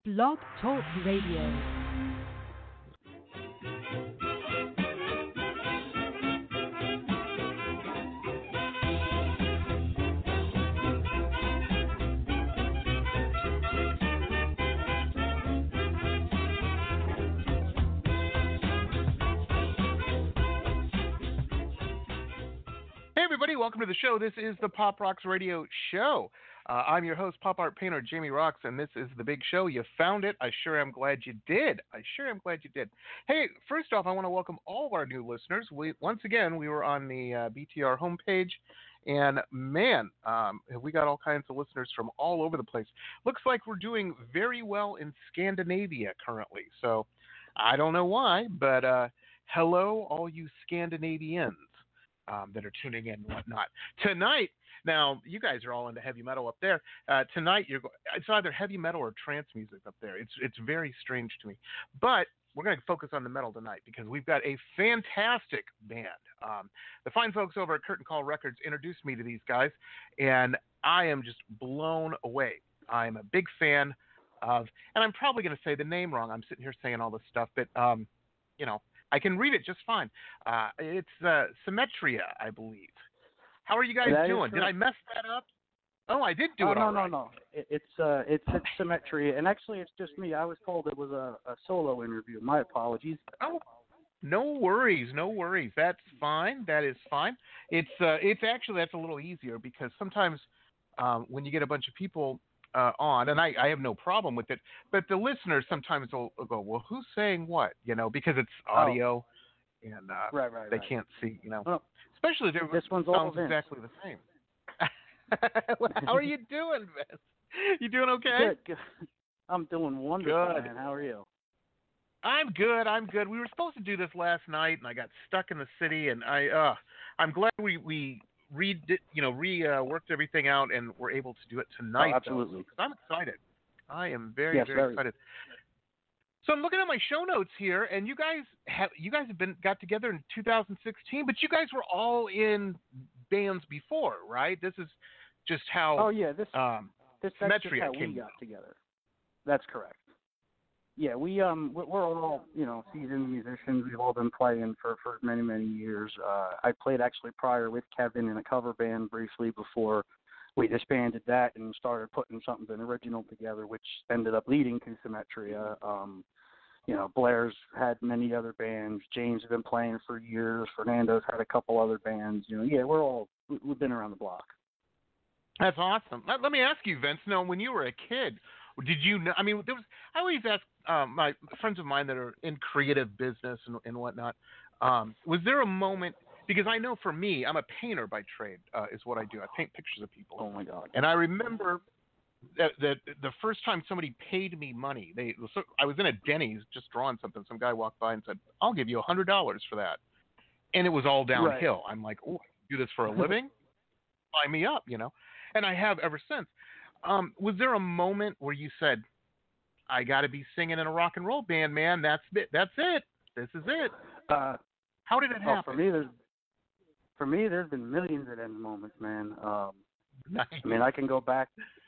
Blog Talk Radio. Welcome to the show. This is the Pop Rocks Radio Show. I'm your host, pop art painter Jamie Rocks, and this is the big show. You found it. I sure am glad you did. Hey, first off, I want to welcome all of our new listeners. Once again, we were on the BTR homepage, and man, we got all kinds of listeners from all over the place. Looks like we're doing very well in Scandinavia currently. So I don't know why, but hello, all you Scandinavians that are tuning in and whatnot. Tonight, now, you guys are all into heavy metal up there. Tonight, it's either heavy metal or trance music up there. It's very strange to me. But we're going to focus on the metal tonight because we've got a fantastic band. The fine folks over at Curtain Call Records introduced me to these guys, and I am just blown away. I'm a big fan of, and I'm probably going to say the name wrong. I'm sitting here saying all this stuff, but, I can read it just fine. It's Symmetria, I believe. How are you guys doing? Did I mess that up? Oh, I did do it all right. No. It's Symmetria, and actually it's just me. I was told it was a solo interview. My apologies. Oh, no worries. That's fine. That is fine. It's actually, that's a little easier because sometimes when you get a bunch of people on, and I have no problem with it, but the listeners sometimes will go, well, who's saying what? Because it's audio, and right. They can't see, Well, especially if this one's sounds all exactly the same. How are you doing, Vince? You doing okay? Good. I'm doing wonderful, Good. man. How are you? I'm good. We were supposed to do this last night, and I got stuck in the city, and I'm glad we worked everything out, and we're able to do it tonight. Oh, absolutely. Because I'm excited. I am very excited. So I'm looking at my show notes here, and you guys got together in 2016, but you guys were all in bands before, right? This is just how. Oh yeah, that's just how we came got together. That's correct. Yeah, we're all seasoned musicians. We've all been playing for many years. I played actually prior with Kevin in a cover band briefly before we disbanded that and started putting something original together, which ended up leading to Symmetria. Blair's had many other bands. James has been playing for years. Fernando's had a couple other bands. We've been around the block. That's awesome. Let me ask you, Vince. Now, when you were a kid, did you know? I mean, I always ask my friends of mine that are in creative business and whatnot. Was there a moment? Because I know for me, I'm a painter by trade. Is what I do. I paint pictures of people. Oh my God! And I remember that the first time somebody paid me money, I was in a Denny's just drawing something. Some guy walked by and said, "I'll give you $100 for that," and it was all downhill. Right. I'm like, "Oh, I do this for a living? Sign me up," And I have ever since. Was there a moment where you said, I got to be singing in a rock and roll band, man. That's it. This is it. How did it happen? For me, there's been millions of them moments, man. Nice. I mean, I could go back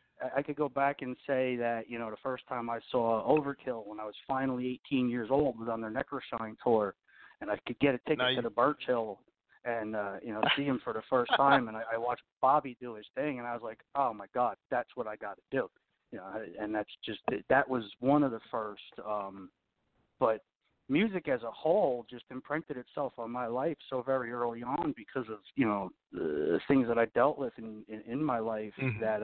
and say that, the first time I saw Overkill when I was finally 18 years old was on their Necroshine tour, and I could get a ticket to the Birch Hill and, see him for the first time, and I watched Bobby do his thing, and I was like, oh, my God, that's what I got to do. And that was one of the first. But music as a whole just imprinted itself on my life so very early on because of, the things that I dealt with in my life that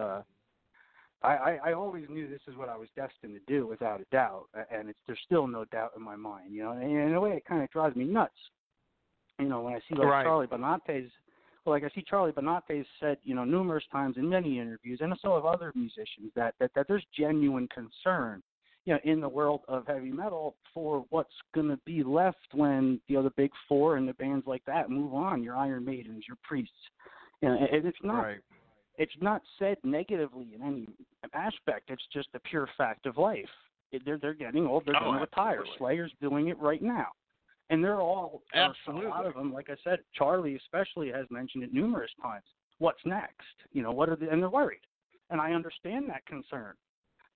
I always knew this is what I was destined to do without a doubt. And there's still no doubt in my mind, and in a way it kind of drives me nuts. When I see Charlie Bonate's, I see Charlie Bonate's said, numerous times in many interviews, and so have other musicians, that there's genuine concern, in the world of heavy metal for what's going to be left when the other big four and the bands like that move on. Your Iron Maidens, your Priests, and it's not. Right. It's not said negatively in any aspect. It's just a pure fact of life. They're getting old. They're going to retire. Slayer's doing it right now. And they're all, absolutely. A lot of them, like I said, Charlie especially has mentioned it numerous times. What's next? And they're worried. And I understand that concern.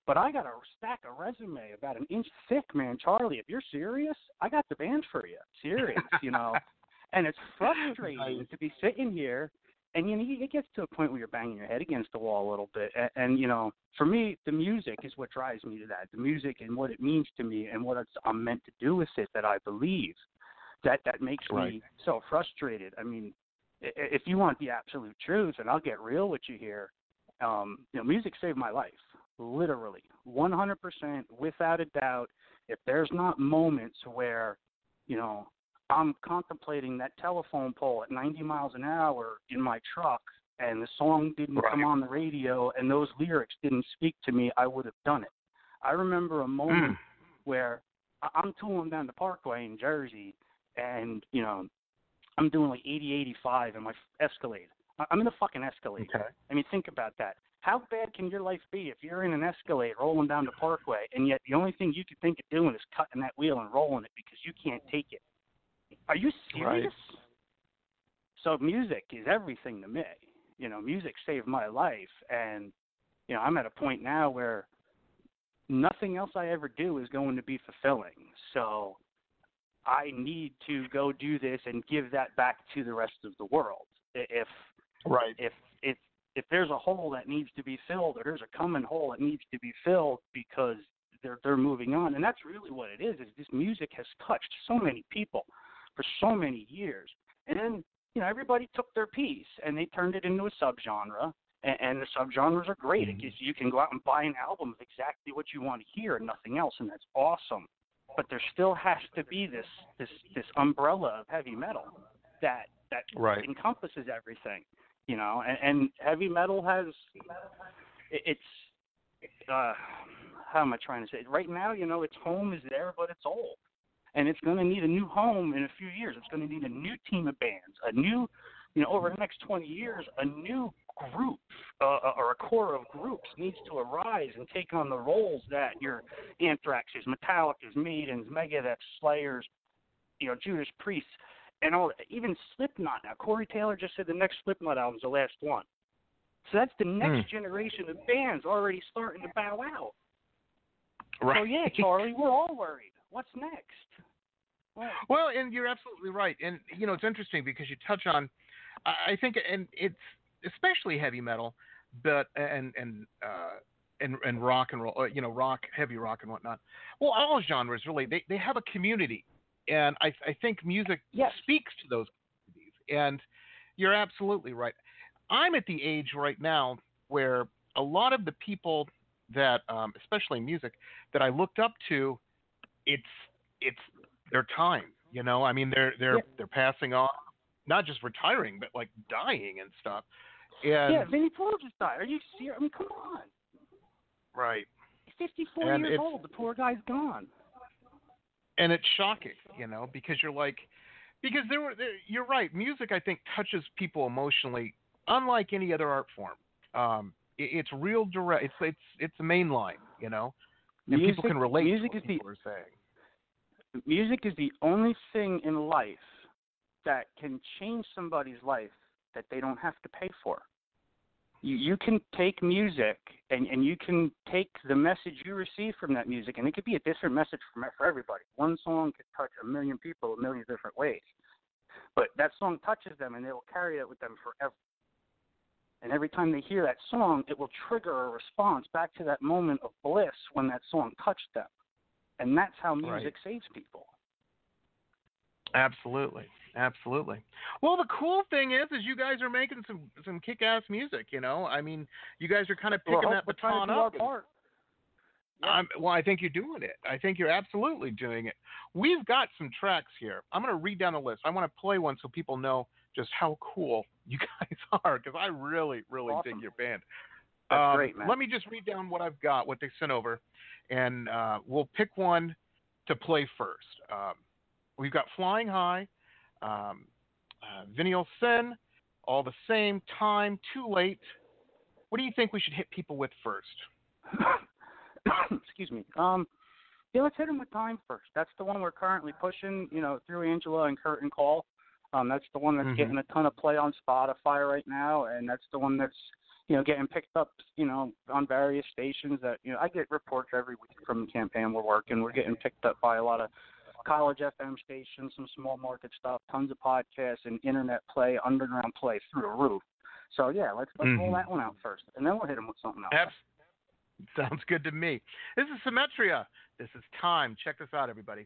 But I got a stack of resume about an inch thick, man. Charlie, if you're serious, I got the band for you. Serious, And it's frustrating to be sitting here, and it gets to a point where you're banging your head against the wall a little bit. And for me, the music is what drives me to that. The music and what it means to me, and what I'm meant to do with it. That I believe. That makes me so frustrated. I mean, if you want the absolute truth, and I'll get real with you here, music saved my life. Literally, 100%, without a doubt. If there's not moments where, I'm contemplating that telephone pole at 90 miles an hour in my truck and the song didn't come on the radio and those lyrics didn't speak to me, I would have done it. I remember a moment where I'm tooling down the Parkway in Jersey and, I'm doing like 80, 85 in my Escalade. I'm in the fucking Escalade. Okay. I mean, think about that. How bad can your life be if you're in an Escalade rolling down the Parkway and yet the only thing you can think of doing is cutting that wheel and rolling it because you can't take it? Are you serious? Right. So music is everything to me. Music saved my life. And, I'm at a point now where nothing else I ever do is going to be fulfilling. So I need to go do this and give that back to the rest of the world. If there's a hole that needs to be filled, or there's a coming hole that needs to be filled because they're moving on, and that's really what it is this music has touched so many people for so many years. And then, everybody took their piece and they turned it into a subgenre, and the subgenres are great. It gives you can go out and buy an album of exactly what you want to hear and nothing else, and that's awesome. But there still has to be this umbrella of heavy metal that encompasses everything. And heavy metal has how am I trying to say it? Right now, its home is there, but it's old. And it's going to need a new home in a few years. It's going to need a new team of bands, a new, over the next 20 years, a new group or a core of groups needs to arise and take on the roles that your Anthraxes, Metallicas, Maidens, Megadeth, Slayers, Judas Priest, and all, even Slipknot. Now, Corey Taylor just said the next Slipknot album is the last one. So that's the next generation of bands already starting to bow out. Right. So, yeah, Charlie, we're all worried. What's next? Well, and you're absolutely right. And, it's interesting because you touch on, I think, and it's especially heavy metal, but, and rock and roll, rock, heavy rock and whatnot. Well, all genres, really, they have a community. And I think music speaks to those communities. And you're absolutely right. I'm at the age right now where a lot of the people that, especially music, that I looked up to, it's their time. I mean, they're passing on, not just retiring, but like dying and stuff. And Vinnie Paul just died. Are you serious? I mean, come on. Right. He's 54 years old. The poor guy's gone. And it's shocking, because you're like, because you're right. Music, I think, touches people emotionally, unlike any other art form. It's real direct. It's a main line, and music, people can relate music to what people are saying. Music is the only thing in life that can change somebody's life that they don't have to pay for. You can take music and you can take the message you receive from that music, and it could be a different message for everybody. One song could touch a million people a million different ways. But that song touches them, and they will carry it with them forever. And every time they hear that song, it will trigger a response back to that moment of bliss when that song touched them. And that's how music saves people. Absolutely. Well, the cool thing is you guys are making some kick-ass music, I mean, you guys are kind of picking that baton up. Well, I think you're doing it. I think you're absolutely doing it. We've got some tracks here. I'm going to read down the list. I want to play one so people know just how cool you guys are, because I really dig your band. That's great, man. Let me just read down what I've got, what they sent over, and we'll pick one to play first. We've got Flying High, Venial Sin, All the Same, Time, Too Late. What do you think we should hit people with first? Excuse me. Let's hit them with Time first. That's the one we're currently pushing, through Angela and Kurt and Cole. That's the one that's getting a ton of play on Spotify right now, and that's the one that's getting picked up, on various stations that, I get reports every week from the campaign we're working. We're getting picked up by a lot of college FM stations, some small market stuff, tons of podcasts and internet play, underground play through the roof. So, yeah, let's roll that one out first, and then we'll hit them with something else. Sounds good to me. This is Symmetria. This is Time. Check this out, everybody.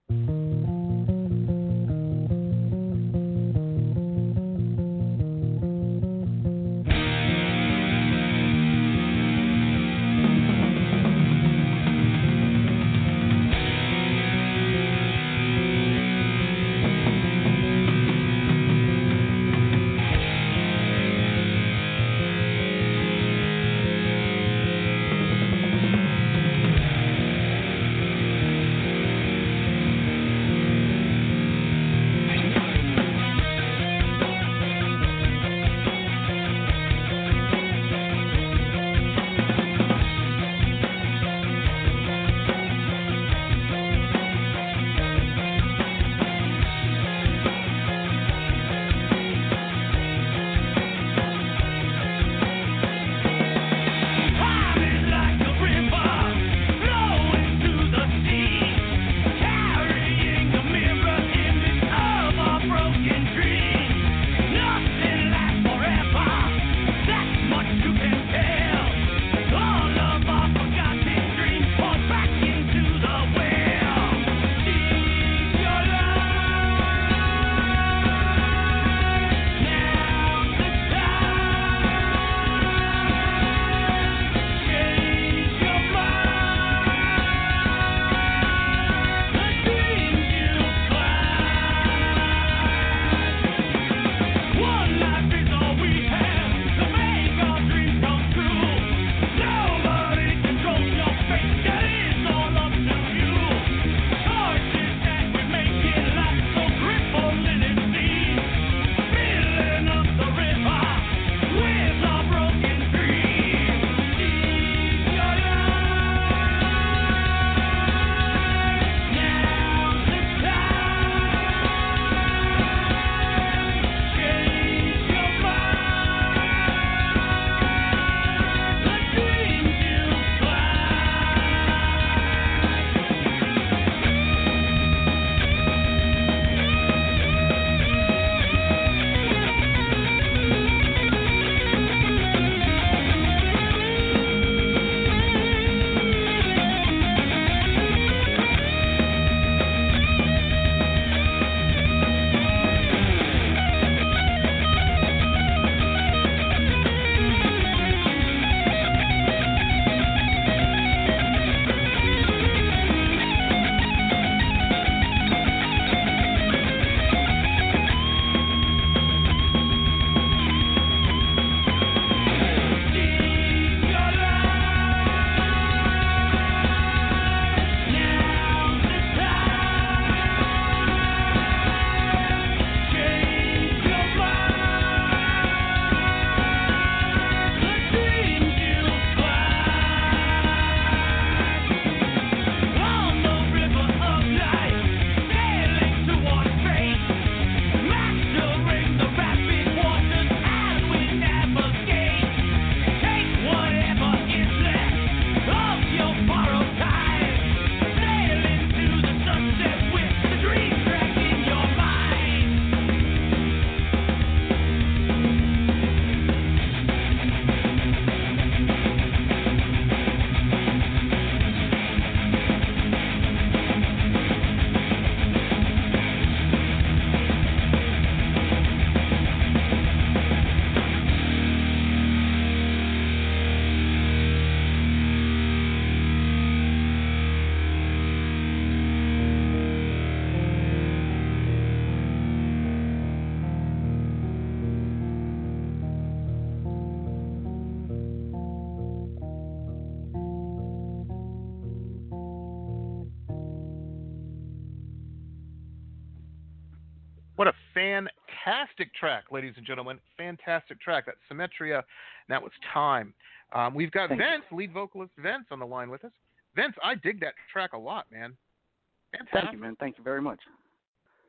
What a fantastic track, ladies and gentlemen. Fantastic track. That's Symmetria. That was Time. We've got Vince, lead vocalist Vince, on the line with us. Vince, I dig that track a lot, man. Fantastic. Thank you, man. Thank you very much.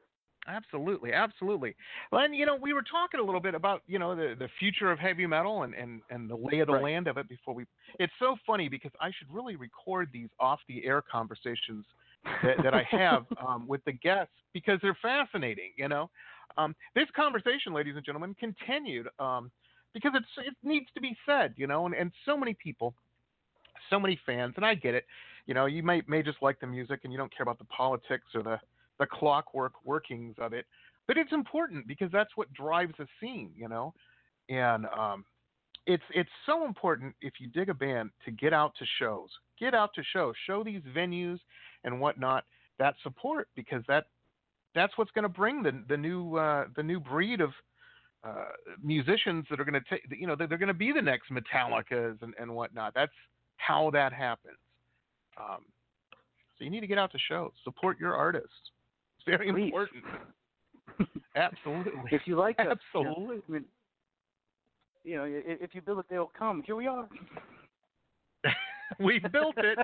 Absolutely, absolutely. Well, and we were talking a little bit about the future of heavy metal and the lay of the Right. land of it before we. It's so funny because I should really record these off the air conversations that I have with the guests because they're fascinating. This conversation, ladies and gentlemen, continued because it needs to be said. And so many people, so many fans, and I get it. You may just like the music and you don't care about the politics or the clockwork workings of it, but it's important because that's what drives a scene. And it's so important if you dig a band to get out to shows, show these venues and whatnot that support because that's what's going to bring the new breed of musicians that are going to take they're going to be the next Metallicas and whatnot. That's how that happens. So you need to get out to shows, support your artists. It's very Please. important. Absolutely. If you like us, absolutely. If you build it, they'll come. Here we are. We built it.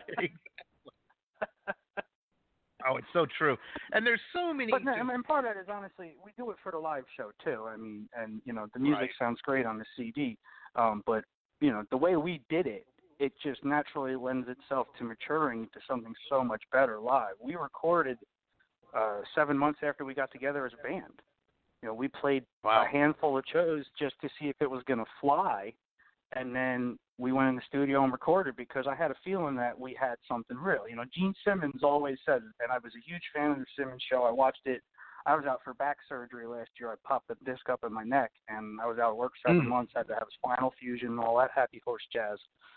Oh, it's so true. And there's so many. But and part of that is honestly, we do it for the live show too. I mean, and the music right. sounds great on the CD, but the way we did it, it just naturally lends itself to maturing to something so much better live. We recorded 7 months after we got together as a band. We played wow. a handful of shows just to see if it was going to fly, and then we went in the studio and recorded because I had a feeling that we had something real. Gene Simmons always said it, and I was a huge fan of the Simmons show. I watched it. I was out for back surgery last year. I popped a disc up in my neck, and I was out of work 7 months, had to have spinal fusion and all that happy horse jazz.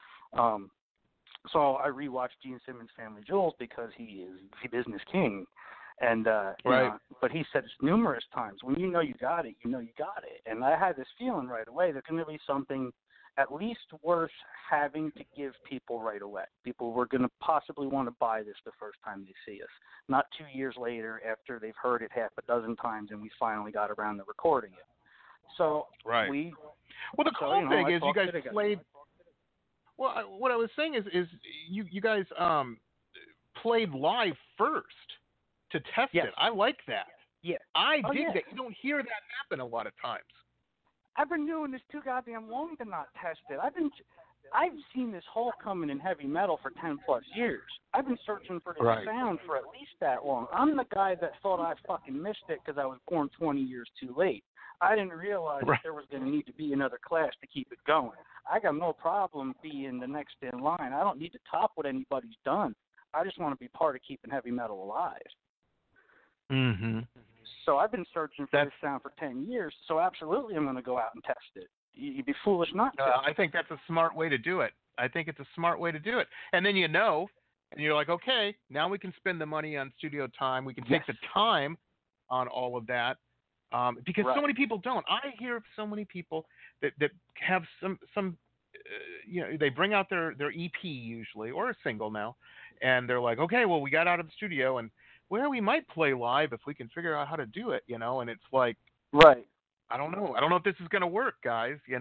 So I rewatched Gene Simmons' Family Jewels because he is the business king. And right. But he said this numerous times, when you got it, you got it. And I had this feeling right away there's going to be something at least worth having to give people right away. People were going to possibly want to buy this the first time they see us, not 2 years later after they've heard it half a dozen times and we finally got around to recording it. So right. Well, the cool thing is you guys played. Well, what I was saying is you guys played live first to test yes. it. I like that. Yeah. I dig that. You don't hear that happen a lot of times. I've been doing this too goddamn long to not test it. I've seen this hole coming in heavy metal for 10 plus years. I've been searching for this right. sound for at least that long. I'm the guy that thought I fucking missed it because I was born 20 years too late. I didn't realize right. that there was going to need to be another class to keep it going. I got no problem being the next in line. I don't need to top what anybody's done. I just want to be part of keeping heavy metal alive. Mm-hmm. So I've been searching for this sound for 10 years, so absolutely I'm going to go out and test it. You'd be foolish not to. I think that's a smart way to do it. And then and you're like, okay, now we can spend the money on studio time. We can take the time on all of that. Because right. so many people don't. I hear of so many people that have some they bring out their EP usually or a single now, and they're like, okay, well, we got out of the studio and we might play live if we can figure out how to do it, and it's like, right. I don't know if this is going to work, guys. You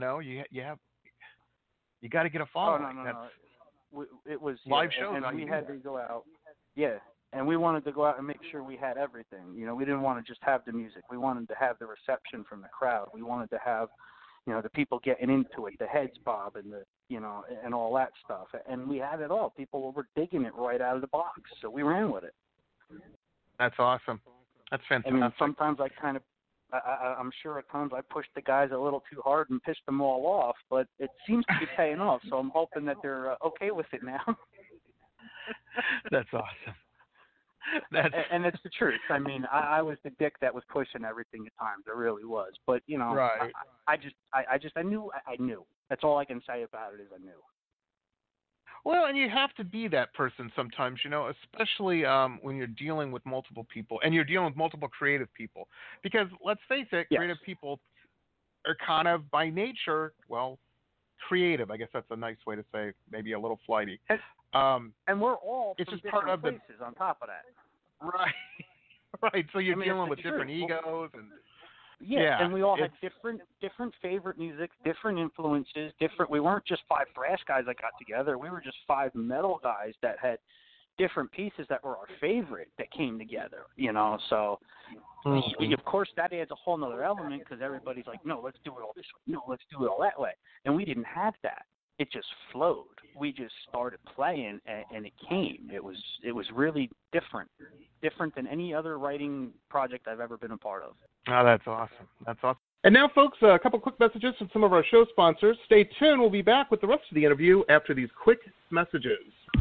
got to get a following. Oh, no. It was live shows, and we had to go out. Yeah. And we wanted to go out and make sure we had everything. We didn't want to just have the music. We wanted to have the reception from the crowd. We wanted to have, the people getting into it, the heads bob and and all that stuff. And we had it all. People were digging it right out of the box. So we ran with it. That's awesome. That's fantastic. I mean, sometimes I'm sure at times I pushed the guys a little too hard and pissed them all off, but it seems to be paying off. So I'm hoping that they're okay with it now. That's awesome. And it's the truth. I mean, I was the dick that was pushing everything at times. I really was. But right. I knew. That's all I can say about it is I knew. Well, and you have to be that person sometimes, especially when you're dealing with multiple people and you're dealing with multiple creative people. Because let's face it, creative people are kind of by nature, creative. I guess that's a nice way to say, maybe a little flighty. And we're all it's from just part of places on top of that. Right. Right. So you're dealing with different egos and and we all had different favorite music, different influences, different. We weren't just 5 thrash guys that got together. We were just 5 metal guys that had, different pieces that were our favorite that came together, you know. So, of course, that adds a whole nother element because everybody's like, no, let's do it all this way. No, let's do it all that way. And we didn't have that. It just flowed. We just started playing, and it came. It was really different than any other writing project I've ever been a part of. Oh, that's awesome. That's awesome. And now, folks, a couple quick messages from some of our show sponsors. Stay tuned. We'll be back with the rest of the interview after these quick messages.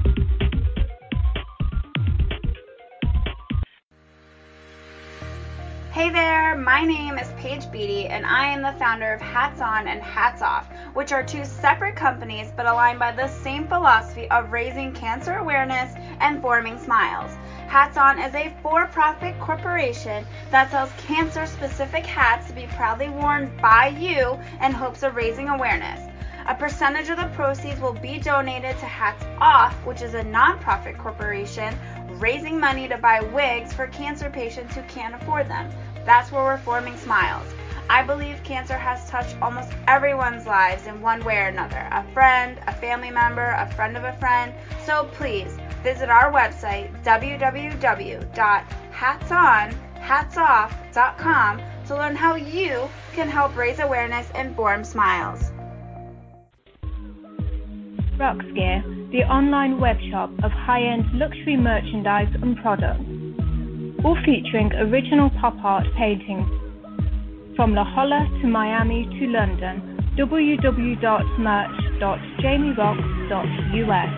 Hey there, my name is Paige Beatty, and I am the founder of Hats On and Hats Off, which are two separate companies but aligned by the same philosophy of raising cancer awareness and forming smiles. Hats On is a for-profit corporation that sells cancer-specific hats to be proudly worn by you in hopes of raising awareness. A percentage of the proceeds will be donated to Hats Off, which is a non-profit corporation raising money to buy wigs for cancer patients who can't afford them. That's where we're forming smiles. I believe cancer has touched almost everyone's lives in one way or another. A friend, a family member, a friend of a friend. So please visit our website, www.hatsonhatsoff.com, to learn how you can help raise awareness and form smiles. Roxgear, the online web shop of high-end luxury merchandise and products, all featuring original pop art paintings. From La Jolla to Miami to London, www.merch.jamieroxx.us.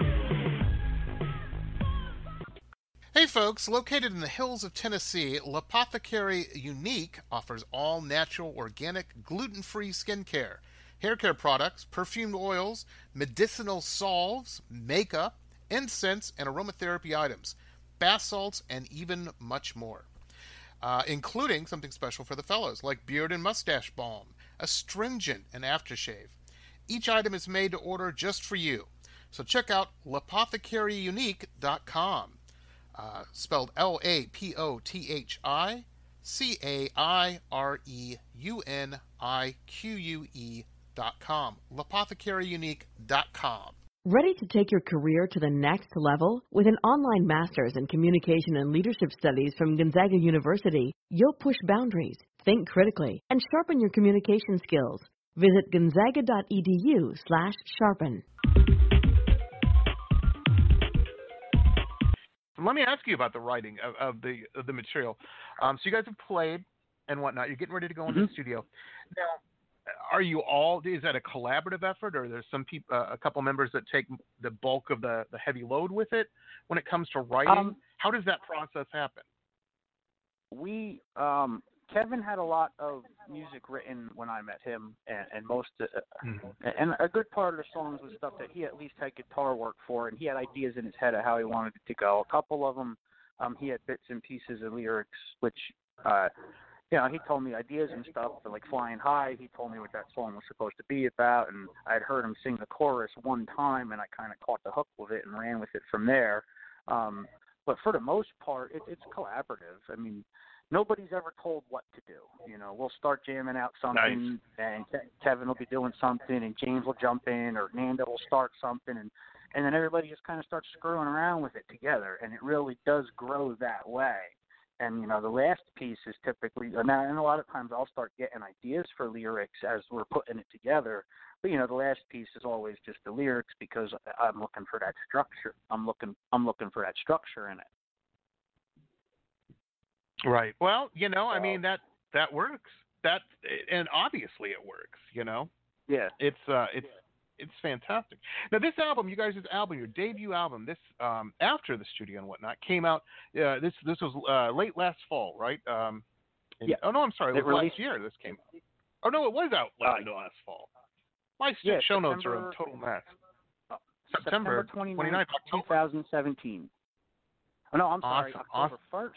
Hey folks, located in the hills of Tennessee, L'Apothecary Unique offers all natural, organic, gluten-free skincare, hair care products, perfumed oils, medicinal salves, makeup, incense, and aromatherapy items, bath salts, and even much more. Including something special for the fellows, like beard and mustache balm, astringent, and aftershave. Each item is made to order just for you. So check out L'Apothecaryunique.com, spelled LAPOTHICAREUNIQUE.com. L'Apothecaryunique.com. Ready to take your career to the next level? With an online master's in communication and leadership studies from Gonzaga University, you'll push boundaries, think critically, and sharpen your communication skills. Visit gonzaga.edu/sharpen. Let me ask you about the writing of the material. So you guys have played and whatnot. You're getting ready to go into the studio. Now, are you all? Is that a collaborative effort, or are there some people, a couple members that take the bulk of the heavy load with it when it comes to writing? How does that process happen? Kevin had a lot of music written when I met him, and most and a good part of the songs was stuff that he at least had guitar work for, and he had ideas in his head of how he wanted it to go. A couple of them, he had bits and pieces of lyrics, which he told me ideas and stuff, but like Flying High, he told me what that song was supposed to be about, and I'd heard him sing the chorus one time, and I kind of caught the hook with it and ran with it from there. But for the most part, it's collaborative. I mean, nobody's ever told what to do. You know, we'll start jamming out something, and Kevin will be doing something, and James will jump in, or Nando will start something, and then everybody just kind of starts screwing around with it together, and it really does grow that way. And, the last piece is typically, and a lot of times I'll start getting ideas for lyrics as we're putting it together. But, the last piece is always just the lyrics because I'm looking for that structure. I'm looking for that structure in it. Right. Well, I mean, that works. And obviously it works, Yeah. It's fantastic. Now, this album, you guys' album, your debut album, this after the studio and whatnot, came out. This was late last fall, right? Yeah. Oh no, I'm sorry. It was last year. This came out. Oh no, it was out last fall. My show notes are a total mess. September 29th, 2017. Oh no, I'm sorry. October 1st.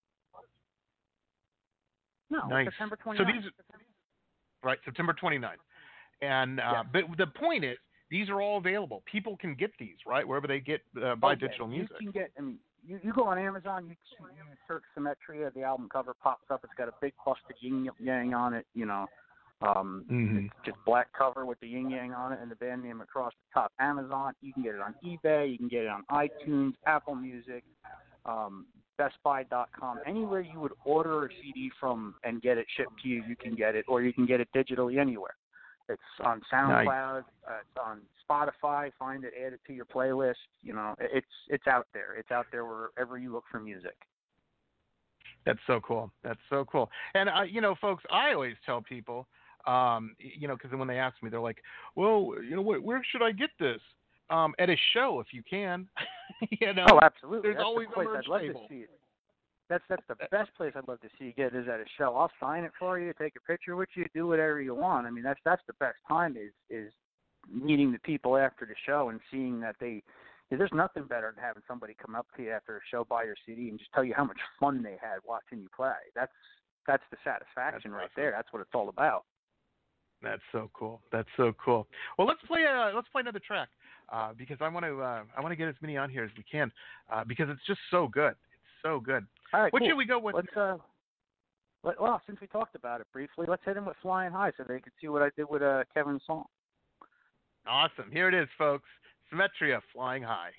No, nice. September 29th. So September 29th. And but the point is, these are all available. People can get these, right, wherever they get buy digital music. You can get. I mean, you go on Amazon. You search Symmetria. The album cover pops up. It's got a big busted yin yang on it. It's just black cover with the yin yang on it and the band name across the top. Amazon. You can get it on eBay. You can get it on iTunes, Apple Music, BestBuy.com. Anywhere you would order a CD from and get it shipped to you, you can get it, or you can get it digitally anywhere. It's on SoundCloud. It's on Spotify. Find it, add it to your playlist. You know, it's out there. It's out there wherever you look for music. That's so cool. That's so cool. And you know, folks, I always tell people, you know, because when they ask me, they're like, "Well, you know, where should I get this?" At a show, if you can. You know. Oh, absolutely. There's always the place a merch I'd love table. to see it. That's the best place I'd love to see you get is at a show. I'll sign it for you, take a picture with you, do whatever you want. I mean, that's the best time is meeting the people after the show and seeing that there's nothing better than having somebody come up to you after a show, buy your CD, and just tell you how much fun they had watching you play. That's the satisfaction right there. That's what it's all about. That's so cool. That's so cool. Well, let's play another track because I want to get as many on here as we can because it's just so good. It's so good. All right, what cool. should we go with? Well, since we talked about it briefly, let's hit him with Flying High so they can see what I did with Kevin's song. Awesome. Here it is, folks. Symmetria, Flying High.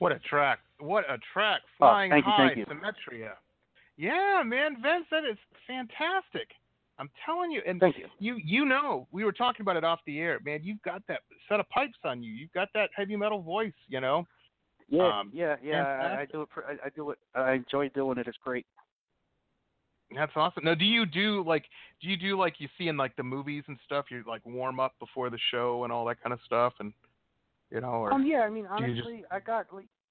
What a track! What a track! Flying High, thank you. Symmetria. Yeah, man, Vince, that is fantastic. I'm telling you, and thank you. You know, we were talking about it off the air, man. You've got that set of pipes on you. You've got that heavy metal voice, you know. Yeah. I do it. I enjoy doing it. It's great. That's awesome. Now, do you do like you see in like the movies and stuff? You like warm up before the show and all that kind of stuff, and you know. Or yeah. I mean, honestly, I got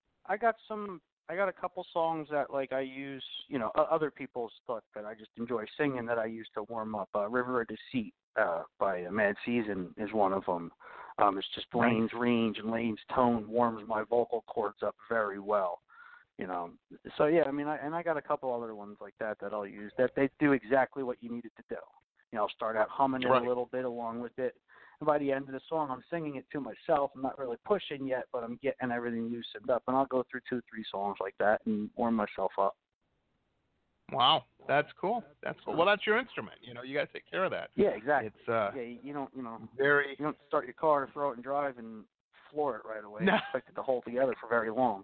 a couple songs that like I use, you know, other people's stuff that I just enjoy singing that I use to warm up. River of Deceit by Mad Season is one of them. It's just Lane's range and Lane's tone warms my vocal cords up very well, you know. So yeah, I mean, I got a couple other ones like that I'll use that they do exactly what you need it to do. You know, I'll start out humming it a little bit along with it. And by the end of the song, I'm singing it to myself. I'm not really pushing yet, but I'm getting everything loosened up. And I'll go through 2-3 songs like that and warm myself up. Wow, that's cool. That's cool. Well, that's your instrument. You know, you got to take care of that. Yeah, exactly. It's you don't very. You don't start your car, throw it in drive, and floor it right away. No. You expect it to hold together for very long.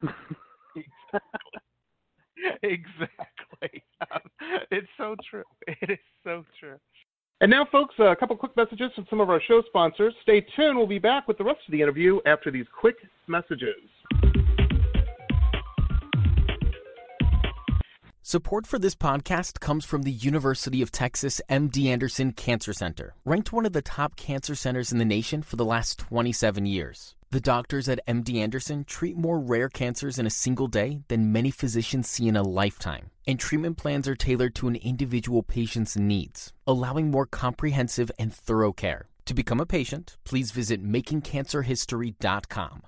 Exactly. It's so true. It is so true. And now, folks, a couple quick messages from some of our show sponsors. Stay tuned. We'll be back with the rest of the interview after these quick messages. Support for this podcast comes from the University of Texas MD Anderson Cancer Center, ranked one of the top cancer centers in the nation for the last 27 years. The doctors at MD Anderson treat more rare cancers in a single day than many physicians see in a lifetime, and treatment plans are tailored to an individual patient's needs, allowing more comprehensive and thorough care. To become a patient, please visit makingcancerhistory.com.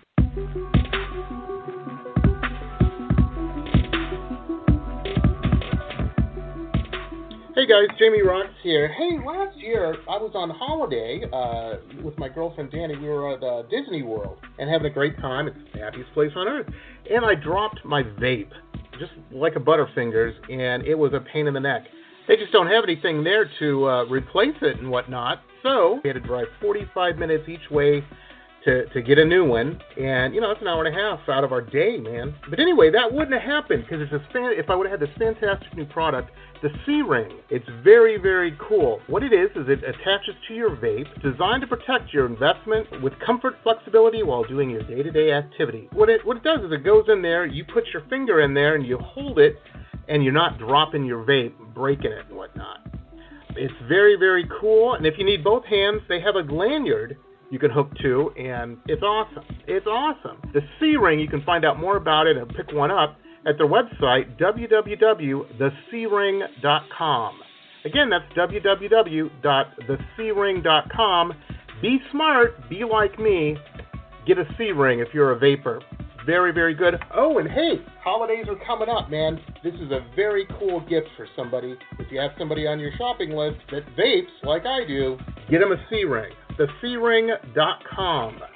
Hey guys, Jamie Rocks here. Hey, last year I was on holiday with my girlfriend Danny. We were at Disney World and having a great time. It's the happiest place on earth. And I dropped my vape, just like a Butterfingers, and it was a pain in the neck. They just don't have anything there to replace it and whatnot, so we had to drive 45 minutes each way to get a new one, and, you know, that's an hour and a half out of our day, man. But anyway, that wouldn't have happened, because if I would have had this fantastic new product, the C-Ring. It's very, very cool. What it is it attaches to your vape, designed to protect your investment with comfort, flexibility while doing your day-to-day activity. What it does is it goes in there, you put your finger in there, and you hold it, and you're not dropping your vape, breaking it and whatnot. It's very, very cool, and if you need both hands, they have a lanyard you can hook to, and it's awesome. It's awesome. The C-Ring, you can find out more about it and pick one up at their website, www.thecring.com. Again, that's www.thecring.com. Be smart. Be like me. Get a C-Ring if you're a vapor. Very, very good. Oh, and hey, holidays are coming up, man. This is a very cool gift for somebody. If you have somebody on your shopping list that vapes like I do, get them a C-Ring. thecring.com.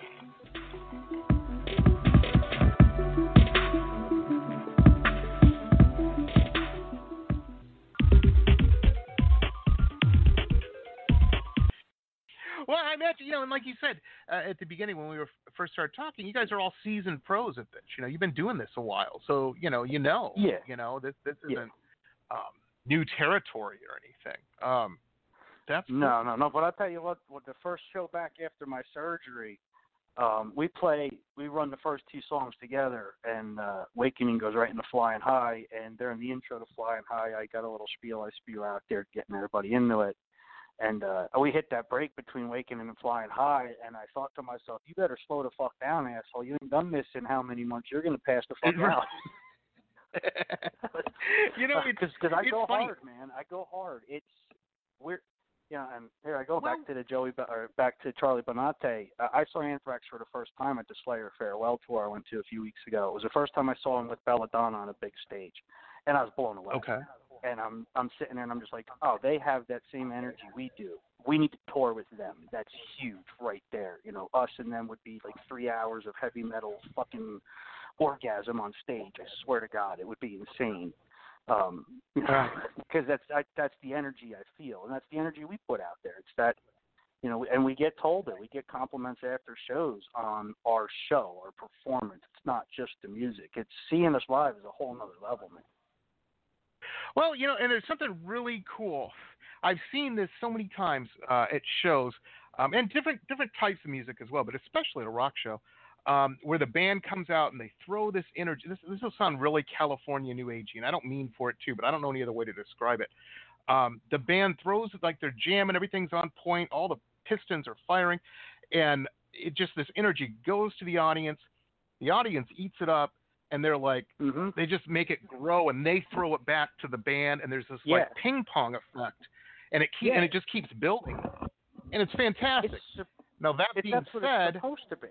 Well, I imagine, you know, and like you said at the beginning when we were first started talking, you guys are all seasoned pros at this. You know, you've been doing this a while, so you know, yeah. You know, this isn't new territory or anything. That's cool. No. But I'll tell you what. The first show back after my surgery, we run the first 2 songs together, and Awakening goes right into Flying High, and during the intro to Flying High, I got a little spiel I spew out there, getting everybody into it. And we hit that break between Awakening and Flying High, and I thought to myself, you better slow the fuck down, asshole. You ain't done this in how many months? You're going to pass the fuck out. You know, because I go funny. hard, man. I go hard. It's weird. Yeah, and here I go back to back to Charlie Bonate. I saw Anthrax for the first time at the Slayer Farewell tour I went to a few weeks ago. It was the first time I saw him with Belladonna on a big stage, and I was blown away. Okay. And I'm sitting there and I'm just like, oh, they have that same energy we do. We need to tour with them. That's huge right there. You know, us and them would be like 3 hours of heavy metal fucking orgasm on stage. I swear to God, it would be insane. Because that's the energy I feel, and that's the energy we put out there. It's that, you You know, and we get told it. We get compliments after shows on our show, our performance. It's not just the music. It's seeing us live is a whole nother level, man. Well, you know, and there's something really cool. I've seen this so many times at shows, and different types of music as well, but especially at a rock show, where the band comes out and they throw this energy. This will sound really California New Agey, and I don't mean for it to, but I don't know any other way to describe it. The band throws it like they're jamming, everything's on point, all the pistons are firing, and it just, this energy goes to the audience eats it up, and they're like, they just make it grow, and they throw it back to the band, and there's this like ping pong effect, and it just keeps building, and it's fantastic. Now that being that's what said, it's supposed to be.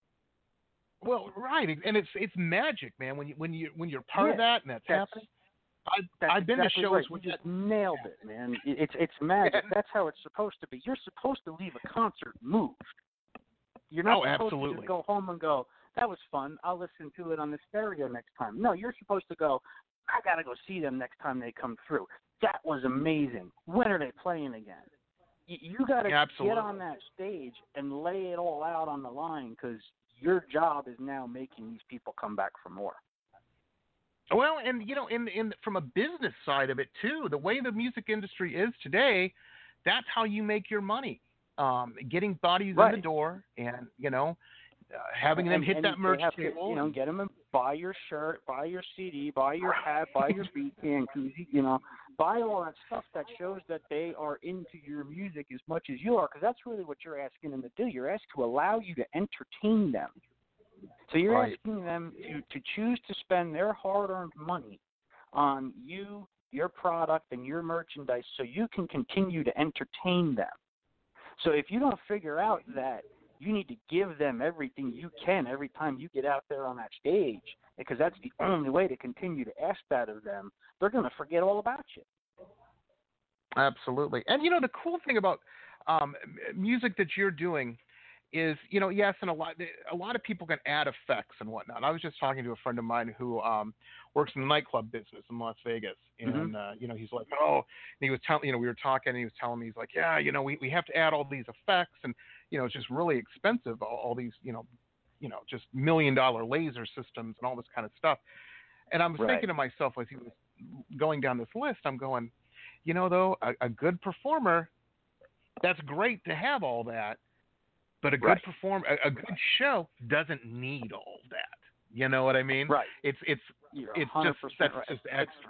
Well, right, and it's magic, man. When you're part of that and that's happening. I've been exactly to shows right. where you just nailed it, man. It's magic. That's how it's supposed to be. You're supposed to leave a concert moved. You're not supposed to just go home and go, that was fun, I'll listen to it on the stereo next time. No, you're supposed to go, I got to go see them next time they come through. That was amazing. When are they playing again? You got to get on that stage and lay it all out on the line, because your job is now making these people come back for more. Well, and you know, in from a business side of it too, the way the music industry is today, that's how you make your money. Getting bodies in the door, and you know, having them hit that merch table. You know, get them and buy your shirt, buy your CD, buy your hat, buy your beat can, you know, buy all that stuff that shows that they are into your music as much as you are, because that's really what you're asking them to do. You're asked to allow you to entertain them. So you're asking them to choose to spend their hard-earned money on you, your product, and your merchandise so you can continue to entertain them. So if you don't figure out that you need to give them everything you can every time you get out there on that stage, because that's the only way to continue to ask that of them, they're going to forget all about you. Absolutely. And, you know, the cool thing about music that you're doing is, you know, yes, and a lot of people can add effects and whatnot. I was just talking to a friend of mine who works in the nightclub business in Las Vegas, and you know, he's like, and he was telling, you know, we were talking, and he was telling me, he's like, yeah, you know, we have to add all these effects, and you know, it's just really expensive, all these, you know, just $1 million laser systems and all this kind of stuff. And I was thinking to myself as he was going down this list, I'm going, you know, though, a good performer, that's great to have all that. But a good a good show doesn't need all of that. You know what I mean? Right. It's just extra.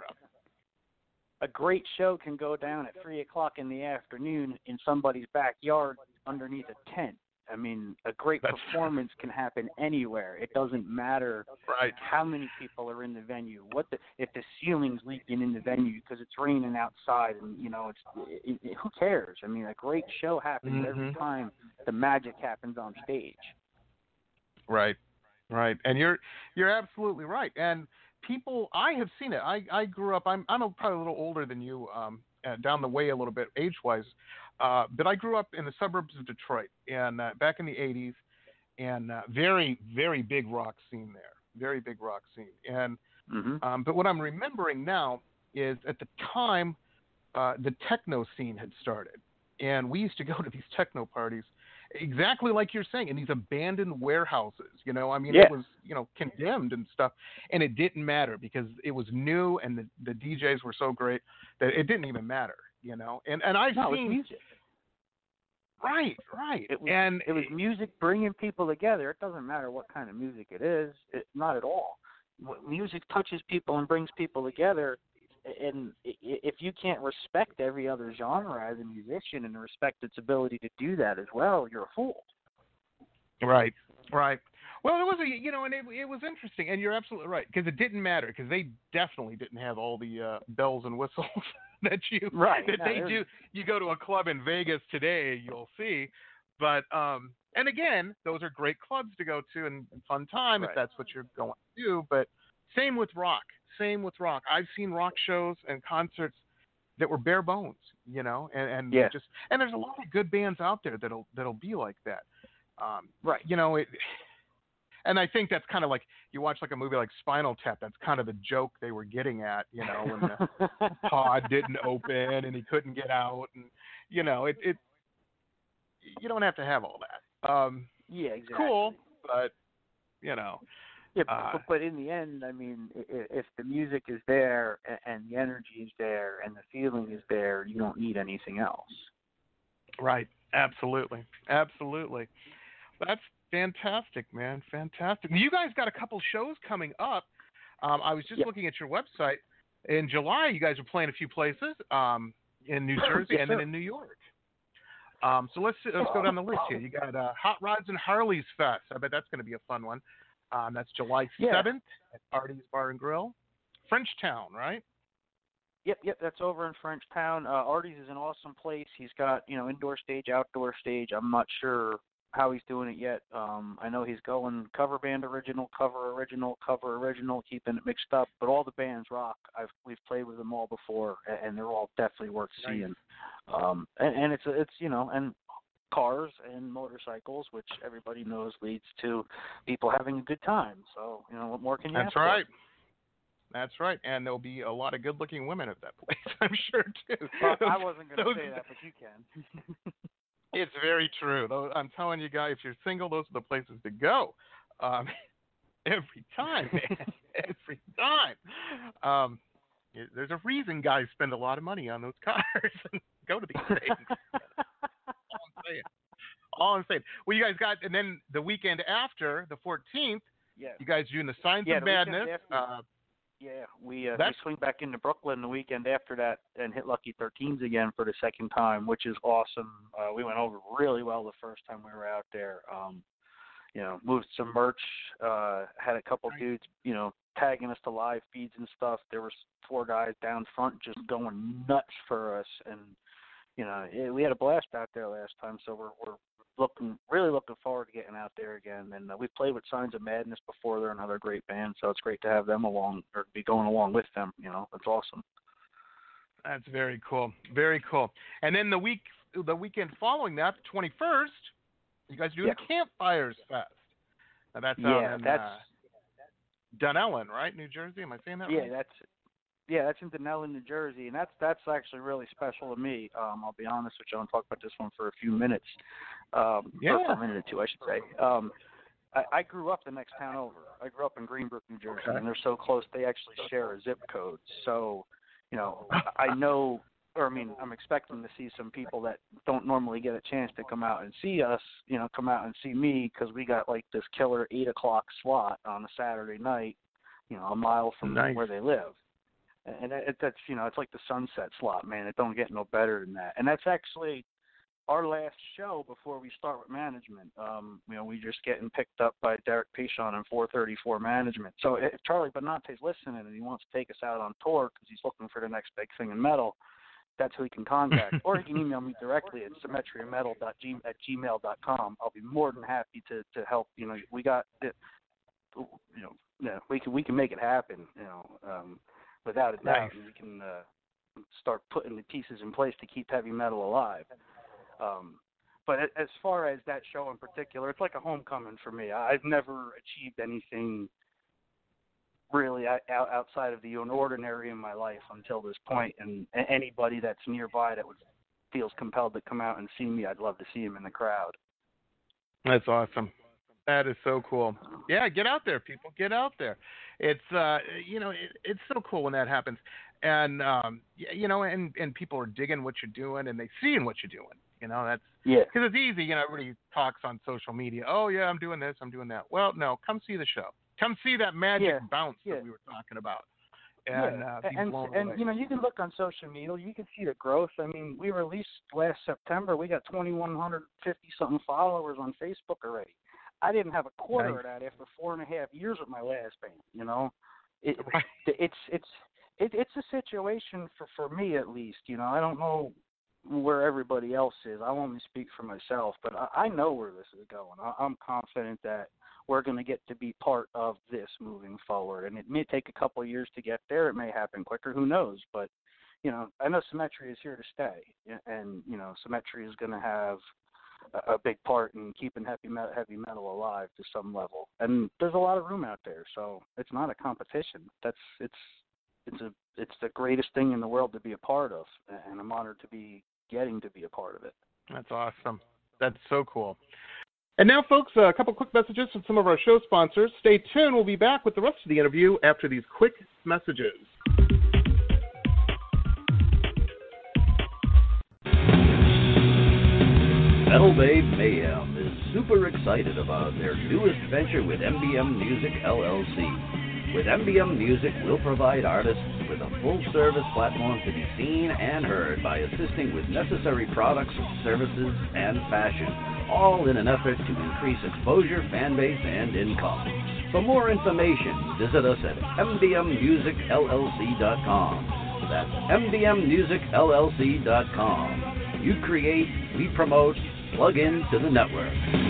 A great show can go down at 3:00 in the afternoon in somebody's backyard underneath a tent. I mean, a great performance can happen anywhere. It doesn't matter how many people are in the venue. If the ceiling's leaking in the venue because it's raining outside, and you know, who cares? I mean, a great show happens every time the magic happens on stage. Right, and you're absolutely right. And people, I have seen it. I grew up. I'm probably a little older than you, down the way a little bit age-wise. But I grew up in the suburbs of Detroit, and back in the 80s, and very, very big rock scene there. Very big rock scene. And but what I'm remembering now is at the time, the techno scene had started. And we used to go to these techno parties, exactly like you're saying, in these abandoned warehouses. You know, I mean, it was, you know, condemned and stuff. And it didn't matter because it was new, and the DJs were so great that it didn't even matter. You know, and I've seen music. Right. It was music bringing people together. It doesn't matter what kind of music it is. Not at all. Music touches people and brings people together. And if you can't respect every other genre as a musician and respect its ability to do that as well, you're a fool. Right. Well, it was and it was interesting, and you're absolutely right, because it didn't matter, because they definitely didn't have all the bells and whistles that they do. You go to a club in Vegas today, you'll see, but and again, those are great clubs to go to and fun time if that's what you're going to do. But same with rock. I've seen rock shows and concerts that were bare bones, you know, and there's a lot of good bands out there that'll be like that. You know, and I think that's kind of like, you watch like a movie like Spinal Tap, that's kind of the joke they were getting at, you know, when the pod didn't open and he couldn't get out, and you know, you don't have to have all that. Yeah, exactly. Cool, but you know. Yeah, but in the end, I mean, if the music is there and the energy is there and the feeling is there, you don't need anything else. Right. Absolutely. Absolutely. That's fantastic, man. Fantastic. You guys got a couple shows coming up. I was just looking at your website. In July, you guys are playing a few places in New Jersey and then in New York. So let's go down the list here. You got Hot Rods and Harleys Fest. I bet that's going to be a fun one. That's July 7th at Artie's Bar and Grill. Frenchtown, right? Yep, that's over in Frenchtown. Artie's is an awesome place. He's got, indoor stage, outdoor stage. I'm not sure how he's doing it yet. I know he's going cover band original, cover original, keeping it mixed up. But all the bands rock. We've played with them all before, and they're all definitely worth seeing. And it's and cars and motorcycles, which everybody knows leads to people having a good time. So, what more can you ask for? That's right. And there'll be a lot of good-looking women at that place, I'm sure, too. Well, I wasn't going to say that, but you can. It's very true. I'm telling you, guys, if you're single, those are the places to go. Every time, man. Every time. There's a reason guys spend a lot of money on those cars and go to these things. All I'm saying. Well, you guys got, and then the weekend after, the 14th, you guys doing the Signs of Madness. We swing back into Brooklyn the weekend after that and hit Lucky 13s again for the second time, which is awesome. We went over really well the first time we were out there. Moved some merch, had a couple dudes, tagging us to live feeds and stuff. There was 4 guys down front just going nuts for us, and we had a blast out there last time. So we're really looking forward to getting out there again. And we've played with Signs of Madness before. They're another great band, so it's great to have them along or be going along with them. That's awesome. That's very cool. Very cool. And then the weekend following that, the 21st, you guys are doing the Campfires Fest. Now that's out in Dunellen, right? New Jersey. Am I saying that right? That's in Dunellen, New Jersey, and that's actually really special to me. I'll be honest with you. I'll talk about this one for a few minutes. Or for a minute or two, I should say. I grew up the next town over. I grew up in Greenbrook, New Jersey, and they're so close they actually share a zip code. So, I know, I'm expecting to see some people that don't normally get a chance to come out and see us, come out and see me because we got like this killer 8 o'clock slot on a Saturday night, a mile from where they live. And that's, it's like the sunset slot, man. It don't get no better than that. And that's actually our last show before we start with management. We just getting picked up by Derek Pichon and 434 Management. So if Charlie Benante's listening and he wants to take us out on tour because he's looking for the next big thing in metal, that's who he can contact. Or he can email me directly at symmetriametal@gmail.com. I'll be more than happy to help. We got it. We can make it happen. Without a doubt, we can start putting the pieces in place to keep heavy metal alive. But as far as that show in particular, it's like a homecoming for me. I've never achieved anything really outside of the ordinary in my life until this point. And anybody that's nearby that feels compelled to come out and see me, I'd love to see him in the crowd. That's awesome. That is so cool. Yeah, get out there, people. Get out there. It's it's so cool when that happens, and and people are digging what you're doing, and they seeing what you're doing. That's because it's easy. Everybody talks on social media. Oh yeah, I'm doing this, I'm doing that. Well, no, come see the show. Come see that magic bounce that we were talking about. And you can look on social media. You can see the growth. I mean, we released last September. We got 2,150 something followers on Facebook already. I didn't have a quarter of that after 4.5 years with my last band. It's a situation for me at least. I don't know where everybody else is. I only speak for myself, but I know where this is going. I'm confident that we're going to get to be part of this moving forward, and it may take a couple of years to get there. It may happen quicker. Who knows? But I know Symmetry is here to stay, and Symmetry is going to have a big part in keeping heavy metal alive to some level. And there's a lot of room out there, so it's not a competition. It's the greatest thing in the world to be a part of, and I'm honored to be getting to be a part of it. That's awesome. That's so cool. And now, folks, a couple quick messages from some of our show sponsors. Stay tuned. We'll be back with the rest of the interview after these quick messages. Metal Babe Mayhem is super excited about their newest venture with MBM Music LLC. With MBM Music, we'll provide artists with a full-service platform to be seen and heard by assisting with necessary products, services, and fashion, all in an effort to increase exposure, fan base, and income. For more information, visit us at mbmmusicllc.com. That's mbmmusicllc.com. You create, we promote, plug into the network.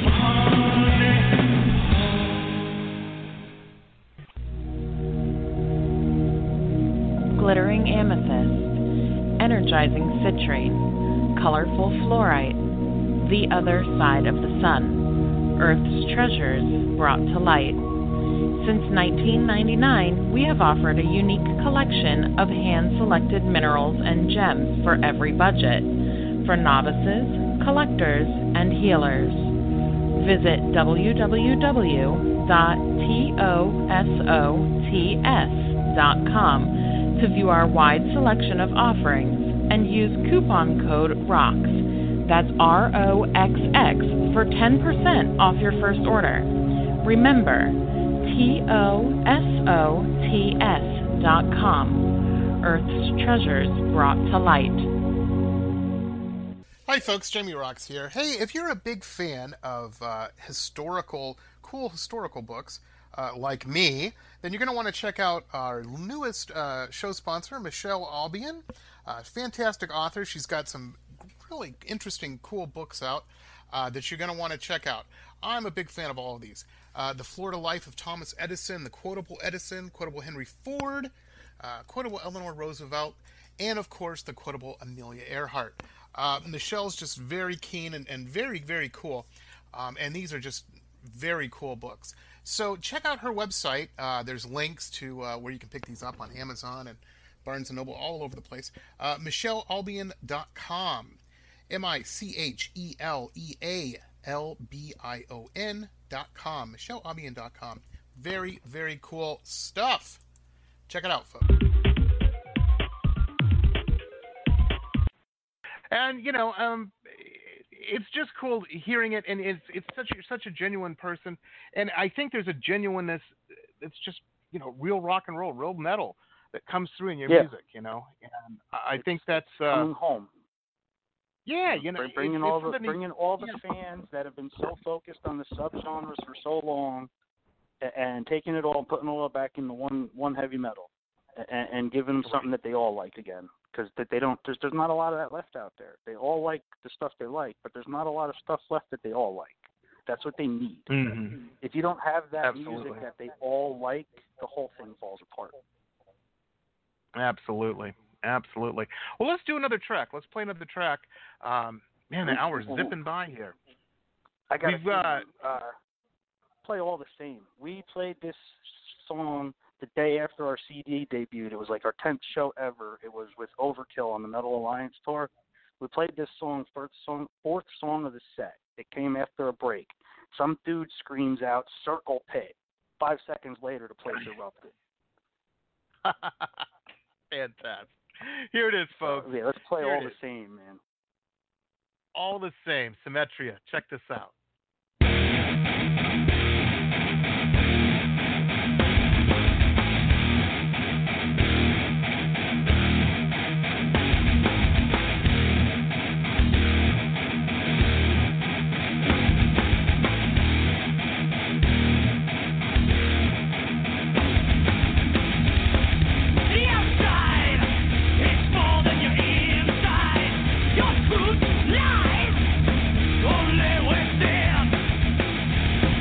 Glittering amethyst, energizing citrine, colorful fluorite, the other side of the sun, Earth's treasures brought to light. Since 1999, we have offered a unique collection of hand-selected minerals and gems for every budget, for novices, collectors, and healers. Visit www.tosots.com to view our wide selection of offerings and use coupon code ROXX, that's ROXX, for 10% off your first order. Remember, TOSOTS.com, Earth's treasures brought to light. Hi folks, Jamie Roxx here. Hey, if you're a big fan of cool historical books, like me, then you're going to want to check out our newest show sponsor, Michelle Albion. Fantastic author. She's got some really interesting, cool books out that you're going to want to check out. I'm a big fan of all of these. The Florida Life of Thomas Edison, The Quotable Edison, Quotable Henry Ford, Quotable Eleanor Roosevelt, and of course, The Quotable Amelia Earhart. Michelle's just very keen and very, very cool. And these are just very cool books. So check out her website. There's links to where you can pick these up on Amazon and Barnes & Noble, all over the place. MichelleAlbion.com. MichelleAlbion.com. MichelleAlbion.com. Very, very cool stuff. Check it out, folks. And, you know, it's just cool hearing it, and it's such a genuine person. And I think there's a genuineness that's just, you know, real rock and roll, real metal that comes through in your music, you know. And I think that's coming home. Yeah, you know, bringing all the fans that have been so focused on the subgenres for so long, and taking it all and putting it all back into one heavy metal, and giving them something that they all like again. Because there's not a lot of that left out there. They all like the stuff they like, but there's not a lot of stuff left that they all like. That's what they need. Mm-hmm. If you don't have that music that they all like, the whole thing falls apart. Absolutely. Well, let's do another track. Let's play another track. Man, the hour's zipping by here. I got play all the same. We played this song the day after our CD debuted. It was like our 10th show ever. It was with Overkill on the Metal Alliance tour. We played this song, fourth song of the set. It came after a break. Some dude screams out, "Circle Pit." 5 seconds later, the place erupted. Fantastic. Here it is, folks. Yeah, let's play all the same, man. All the same. Symmetria. Check this out. Your truth lies only within.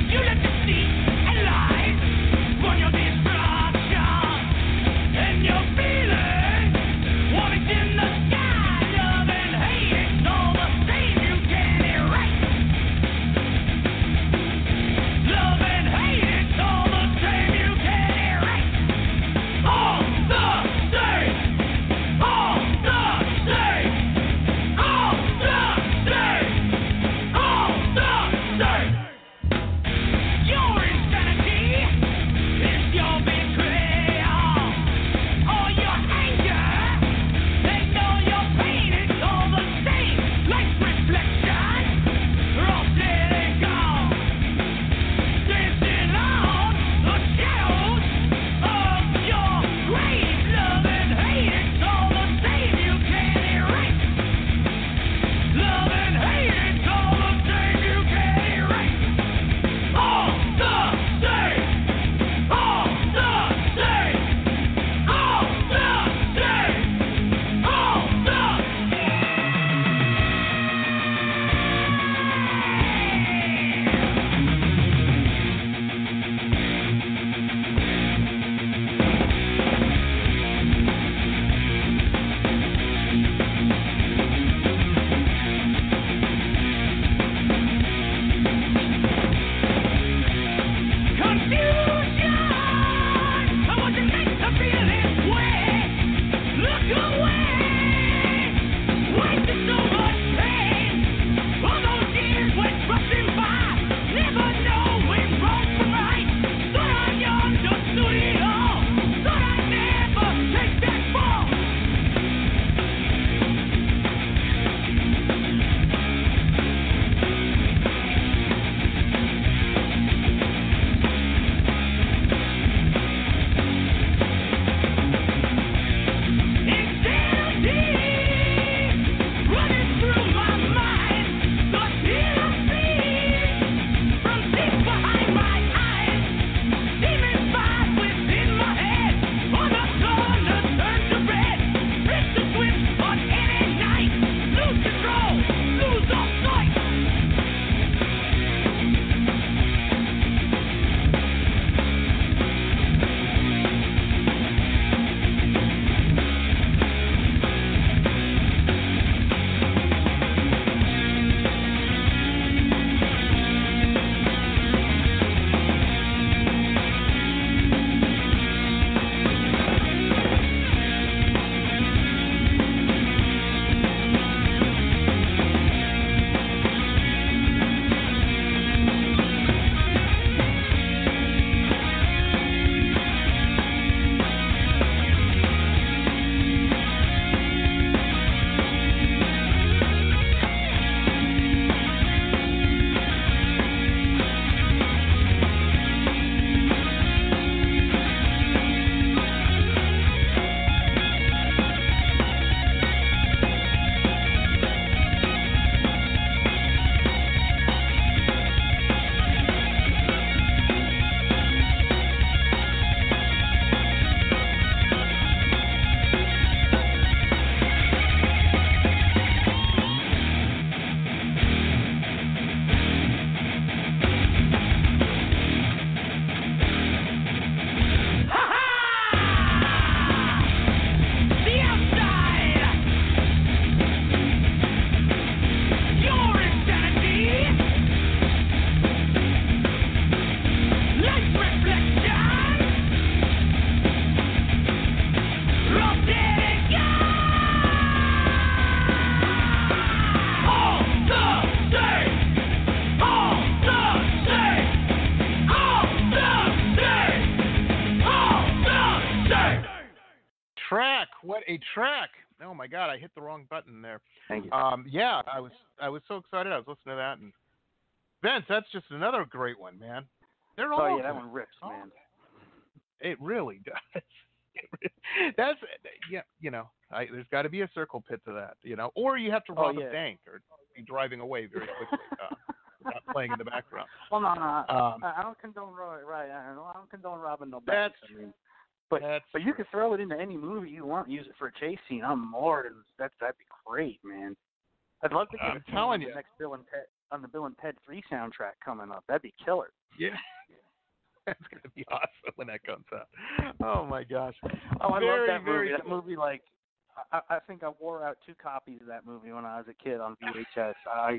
a track. Oh my God, I hit the wrong button there. Thank you. Yeah, I was so excited. I was listening to that, and Vince, that's just another great one, man. They're all. Oh yeah, that one rips, man. It really does. That's there's got to be a circle pit to that, or you have to rob a bank or be driving away very quickly, not playing in the background. Well, no, I don't condone I don't condone robbing no banks. But you can throw it into any movie you want, use it for a chase scene. I'm more than that'd be great, man. I'd love to get telling you the next Bill and Ted on the Bill and Ted 3 soundtrack coming up. That'd be killer. Yeah. That's going to be awesome when that comes out. Oh, my gosh. Oh, I love that movie. That movie, like, I think I wore out 2 copies of that movie when I was a kid on VHS. I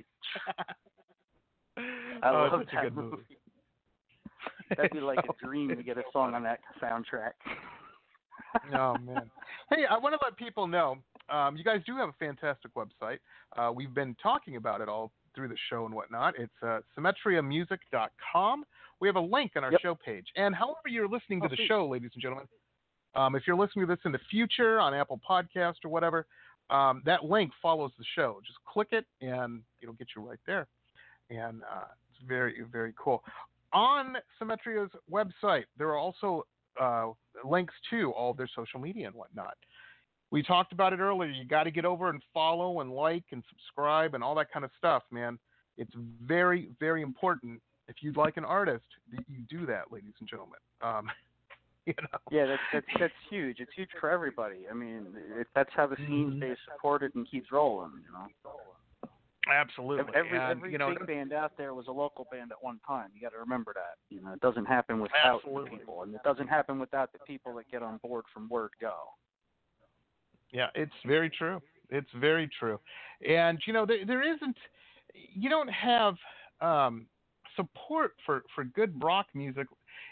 love that movie. That'd be like a dream to get a song on that soundtrack. Oh, man. Hey, I want to let people know, you guys do have a fantastic website. We've been talking about it all through the show and whatnot. It's SymmetriaMusic.com. We have a link on our show page. And however you're listening to the show, ladies and gentlemen, if you're listening to this in the future on Apple Podcast or whatever, that link follows the show. Just click it, and it'll get you right there. And it's very, very cool. On Symmetria's website, there are also links to all of their social media and whatnot. We talked about it earlier. You got to get over and follow and like and subscribe and all that kind of stuff, man. It's very, very important. If you'd like an artist, you do that, ladies and gentlemen. Yeah, that's huge. It's huge for everybody. I mean, that's how the scene stays supported and keeps rolling. Absolutely. Every big band out there was a local band at one time. You got to remember that. It doesn't happen without the people, and it doesn't happen without the people that get on board from word go. Yeah, it's very true. It's very true. And, there isn't – you don't have support for good rock music.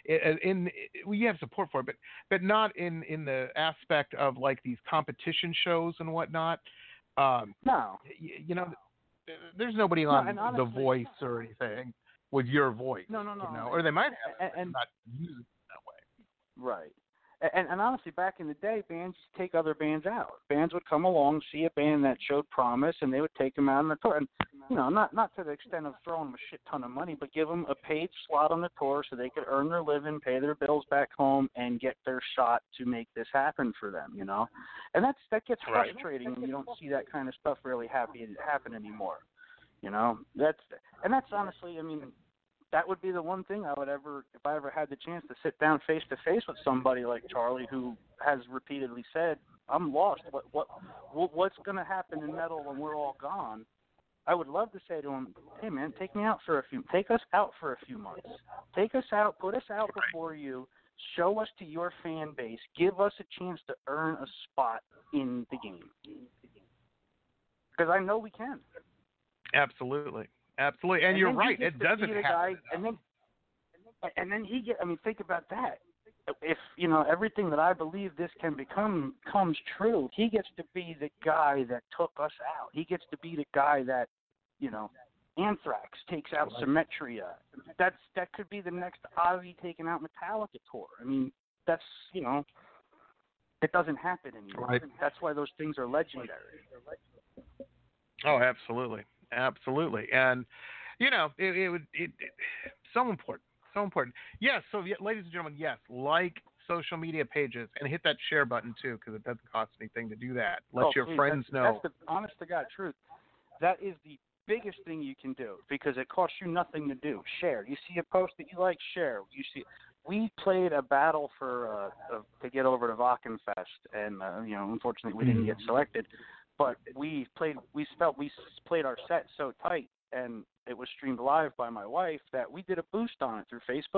We have support for it, but not in the aspect of, like, these competition shows and whatnot. No. There's nobody on honestly, The Voice or anything with your voice. No. Or they might have and not use it that way. Right. And honestly, back in the day, bands used to take other bands out. Bands would come along, see a band that showed promise, and they would take them out on the tour. And, not to the extent of throwing them a shit ton of money, but give them a paid slot on the tour so they could earn their living, pay their bills back home, and get their shot to make this happen for them, And that gets frustrating when you don't see that kind of stuff really happen anymore, That's honestly, that would be the one thing I would ever, if I ever had the chance to sit down face to face with somebody like Charlie, who has repeatedly said, "I'm lost. What's going to happen in metal when we're all gone?" I would love to say to him, "Hey man, take us out for a few months. Take us out, put us out before you, show us to your fan base, give us a chance to earn a spot in the game." Because I know we can. Absolutely. Absolutely, and you're right. It doesn't happen. And then he think about that. If everything that I believe this can become comes true, he gets to be the guy that took us out. He gets to be the guy that, Anthrax takes out Symmetria. That could be the next Ozzy taking out Metallica tour. That's it doesn't happen anymore. Right. That's why those things are legendary. Oh, absolutely. Absolutely. And, it so important. Yes. So, ladies and gentlemen, yes, like social media pages and hit that share button too, because it doesn't cost anything to do that. Let your friends know. That's the honest to God truth. That is the biggest thing you can do because it costs you nothing to do. Share. You see a post that you like, share. We played a battle for to get over to Wackenfest, and unfortunately we didn't get selected. But we played our set so tight, and it was streamed live by my wife, that we did a boost on it through Facebook.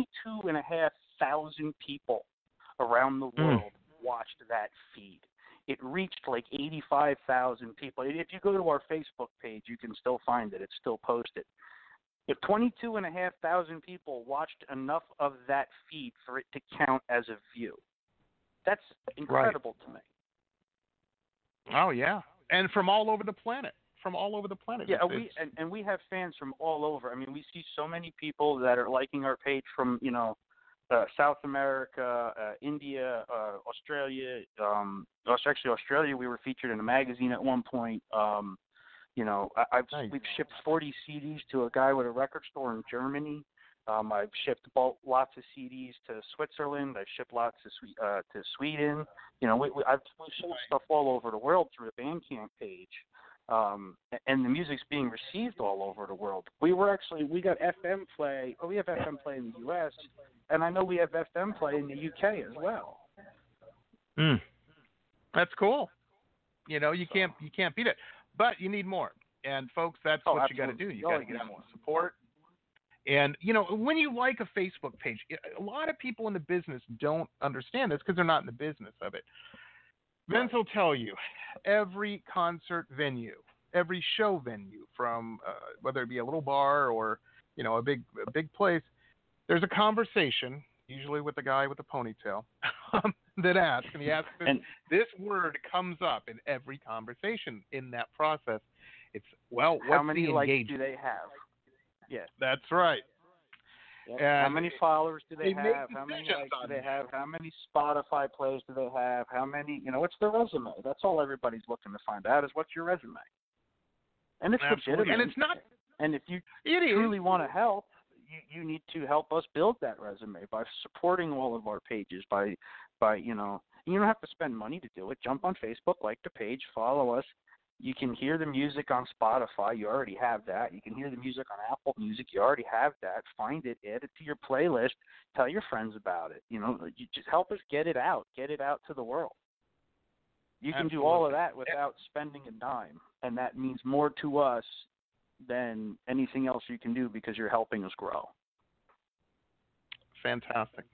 22,500 people around the world watched that feed. It reached like 85,000 people. If you go to our Facebook page, you can still find it. It's still posted. If 22,500 people watched enough of that feed for it to count as a view, that's incredible to me. Oh yeah, and from all over the planet. Yeah, we have fans from all over. We see so many people that are liking our page from South America, India, Australia. Actually, Australia, we were featured in a magazine at one point. We've shipped 40 CDs to a guy with a record store in Germany. I've shipped lots of CDs to Switzerland. I've shipped lots to Sweden. I've sold stuff all over the world through the Bandcamp page. And the music's being received all over the world. We got FM play. We have FM play in the U.S., and I know we have FM play in the U.K. as well. That's cool. You can't beat it, but you need more. And folks, that's what you got to do. You got to get more support. And when you like a Facebook page, a lot of people in the business don't understand this because they're not in the business of it. Vince will tell you, every concert venue, every show venue, from whether it be a little bar or a big place, there's a conversation, usually with the guy with the ponytail, that asks, and this word comes up in every conversation in that process. It's, well, what's how many the likes engagement? do they have? Yeah, that's right. How many followers do they have? How many likes do they have? How many Spotify plays do they have? How many, what's their resume? That's all everybody's looking to find out is what's your resume. And it's legitimate. And it's not. And if you truly want to help, you need to help us build that resume by supporting all of our pages, by you don't have to spend money to do it. Jump on Facebook, like the page, follow us. You can hear the music on Spotify. You already have that. You can hear the music on Apple Music. You already have that. Find it, add it to your playlist. Tell your friends about it. You just help us get it out to the world. You can do all of that without spending a dime, and that means more to us than anything else you can do because you're helping us grow. Fantastic.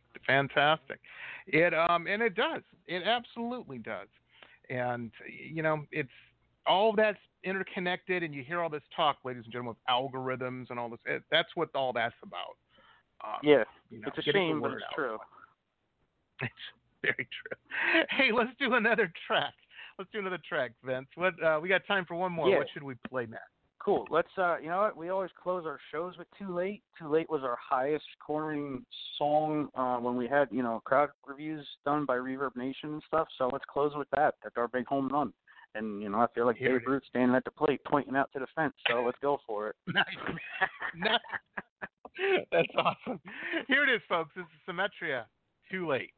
It and it does. It absolutely does. And it's all that's interconnected, and you hear all this talk, ladies and gentlemen, of algorithms and all this. That's what all that's about. It's a shame, but it's true. It's very true. Hey, let's do another track. Vince. What we got time for one more. What should we play next? Cool. Let's. You know what? We always close our shows with "Too Late." "Too Late" was our highest scoring song when we had crowd reviews done by Reverb Nation and stuff. So let's close with that. That's our big home run. And I feel like Babe Ruth standing at the plate, pointing out to the fence. So let's go for it. Nice. That's awesome. Here it is, folks. This is Symmetria. "Too Late."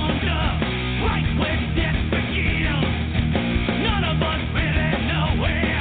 None of us really know where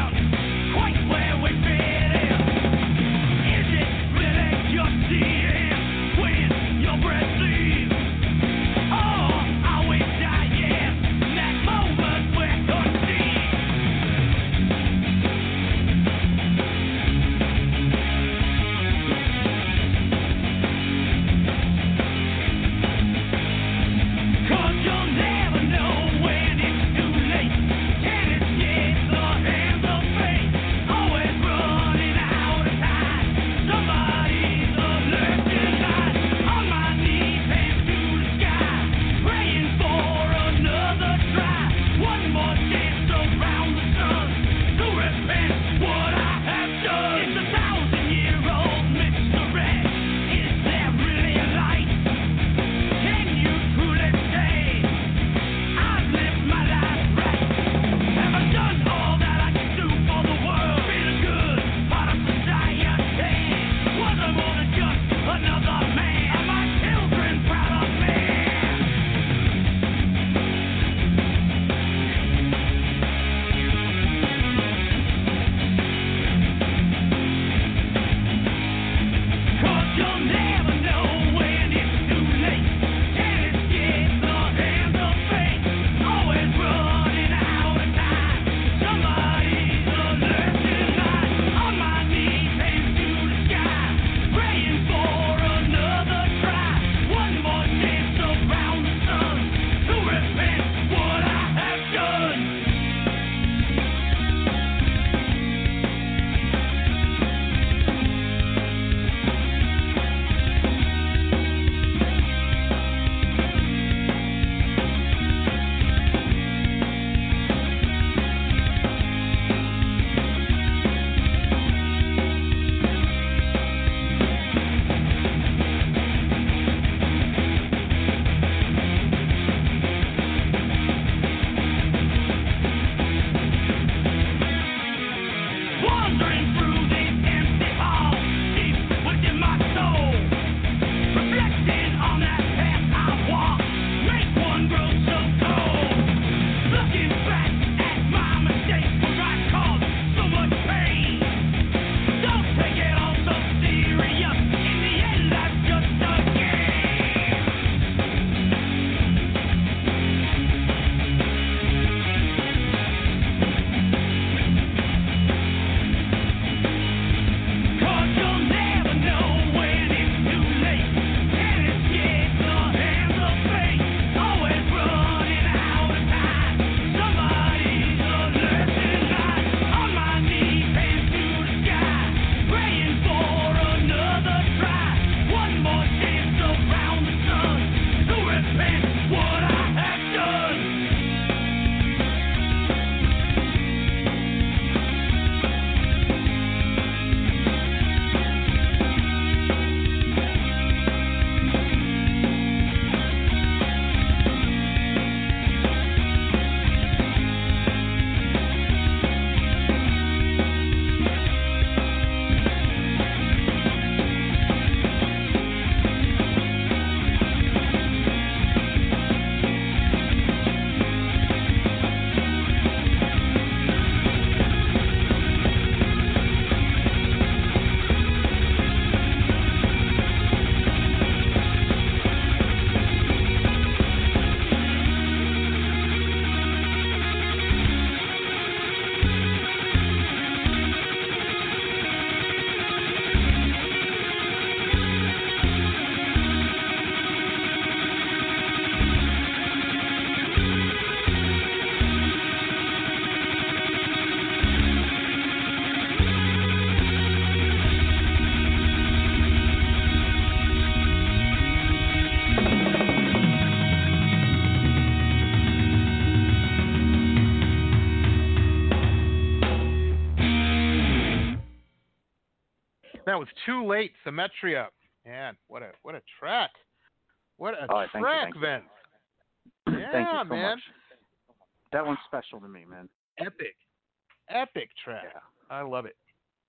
that was Too Late, Symmetria. Man, what a track. What a track, Vince. Yeah, thank you so man. much. That one's special to me, man. Epic track. Yeah. I love it.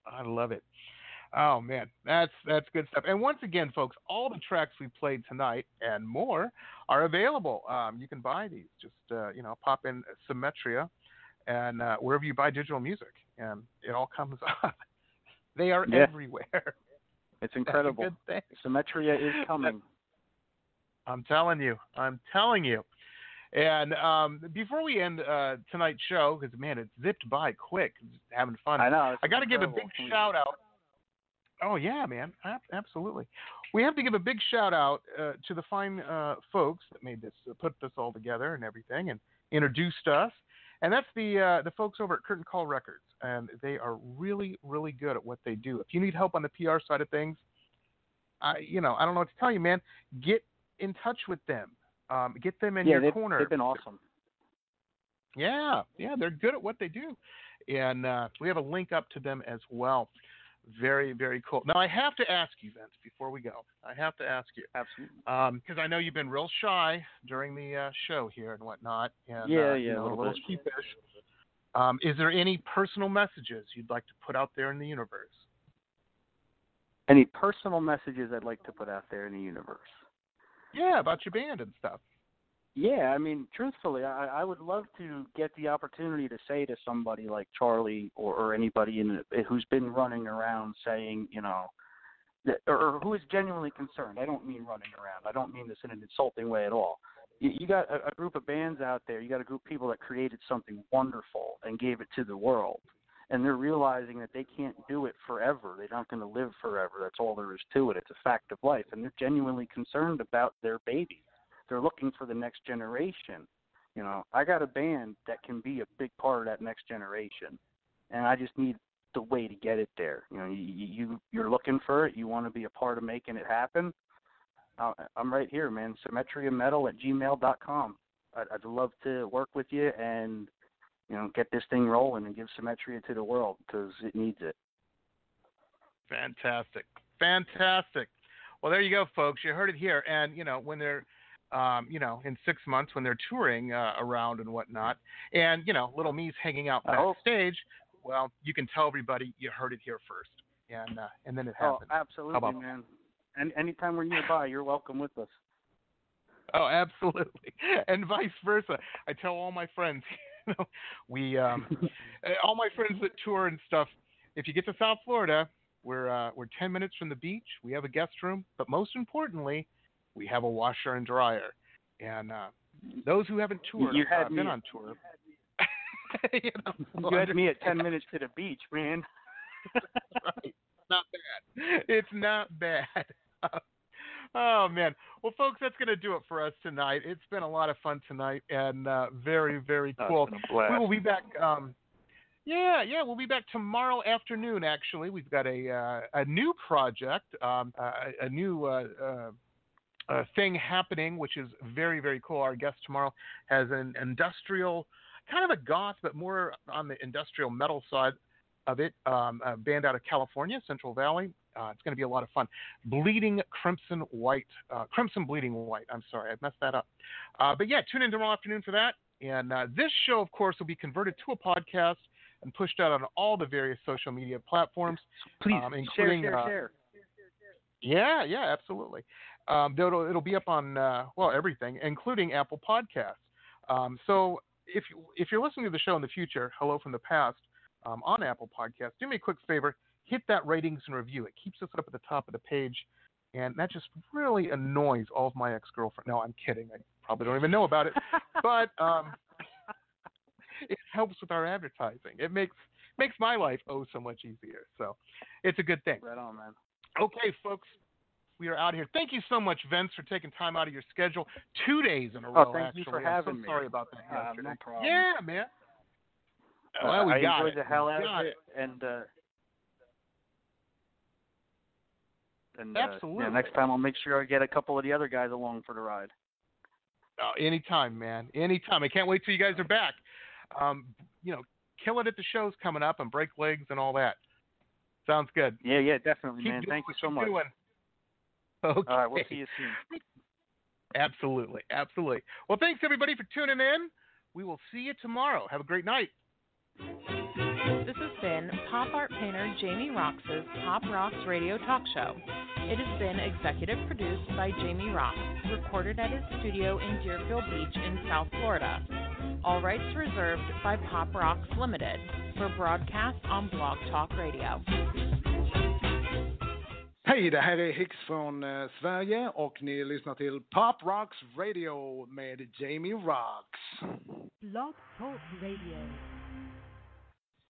Oh man, that's good stuff. And once again, folks, all the tracks we played tonight and more are available. You can buy these. Just pop in Symmetria, and wherever you buy digital music, and it all comes up. They are everywhere. It's incredible. That's a good thing. Symmetria is coming. I'm telling you. And before we end tonight's show, because man, it zipped by quick, just having fun. I know. I got to give a big shout out. Oh yeah, man, absolutely. We have to give a big shout out to the fine folks that made this, put this all together and everything, and introduced us. And that's the folks over at Curtain Call Records, and they are really, really good at what they do. If you need help on the PR side of things, I don't know what to tell you, man. Get in touch with them. Get them in your corner. They've been awesome. Yeah, they're good at what they do, and we have a link up to them as well. Very, very cool. Now, I have to ask you, Vince, before we go. I have to ask you. Absolutely. Because I know you've been real shy during the show here and whatnot. And, a little sheepish. Is there any personal messages you'd like to put out there in the universe? Any personal messages I'd like to put out there in the universe? Yeah, about your band and stuff. Yeah, I mean, truthfully, I would love to get the opportunity to say to somebody like Charlie or anybody who's been running around saying, or who is genuinely concerned. I don't mean running around. I don't mean this in an insulting way at all. You got a group of bands out there. You got a group of people that created something wonderful and gave it to the world. And they're realizing that they can't do it forever. They're not going to live forever. That's all there is to it. It's a fact of life. And they're genuinely concerned about their baby. They're looking for the next generation. I got a band that can be a big part of that next generation, and I just need the way to get it there. You're looking for it. You want to be a part of making it happen. I'm right here, man. SymmetriaMetal@gmail.com. I'd love to work with you and get this thing rolling and give Symmetria to the world because it needs it. Fantastic. Well, there you go, folks. You heard it here. And when they're in 6 months when they're touring around and whatnot, and, little me's hanging out backstage, well, you can tell everybody you heard it here first, and then it happens. Oh, absolutely, man. And anytime we're nearby, you're welcome with us. Oh, absolutely. And vice versa. I tell all my friends, we, all my friends that tour and stuff, if you get to South Florida, we're 10 minutes from the beach. We have a guest room, but most importantly, we have a washer and dryer. And those who haven't toured, been on tour. You had me at 10 minutes to the beach, man. Right. Not bad. It's not bad. Oh, man. Well, folks, that's going to do it for us tonight. It's been a lot of fun tonight and very, very cool. We will be back. We'll be back tomorrow afternoon, actually. We've got a new project, a new thing happening, which is very, very cool. Our guest tomorrow has an industrial, kind of a goth, but more on the industrial metal side of it, a band out of California, Central Valley. It's going to be a lot of fun. Crimson Bleeding White. I'm sorry, I messed that up. But yeah, tune in tomorrow afternoon for that. And this show, of course, will be converted to a podcast and pushed out on all the various social media platforms. Please, including, share. Yeah, absolutely. It'll be up on everything, including Apple Podcasts. So if you're listening to the show in the future, hello from the past, on Apple Podcasts, do me a quick favor, hit that ratings and review. It keeps us up at the top of the page, and that just really annoys all of my ex-girlfriends. No, I'm kidding. I probably don't even know about it, but it helps with our advertising. It makes my life so much easier. So it's a good thing. Right on, man. Okay, folks. We are out of here. Thank you so much, Vince, for taking time out of your schedule. 2 days in a row, thank you for having me. Sorry about that yesterday. No problem. Yeah, man. I enjoyed the hell out of it. And absolutely. Next time I'll make sure I get a couple of the other guys along for the ride. Oh, anytime, man. Anytime. I can't wait till you guys are back. Kill it at the shows coming up and break legs and all that. Sounds good. Yeah, definitely, Keep man. doing Thank you what so you're much. doing. Okay. All right, we'll see you soon. Absolutely. Well, thanks everybody for tuning in. We will see you tomorrow. Have a great night. This has been pop art painter Jamie Roxx's Pop Rocks Radio Talk Show. It has been executive produced by Jamie Roxx, recorded at his studio in Deerfield Beach in South Florida. All rights reserved by Pop Rocks Limited for broadcast on Blog Talk Radio. Hej, det här är Hicks från Sverige och ni lyssnar till Pop Rocks Radio med Jamie Roxx. Blog Talk Radio.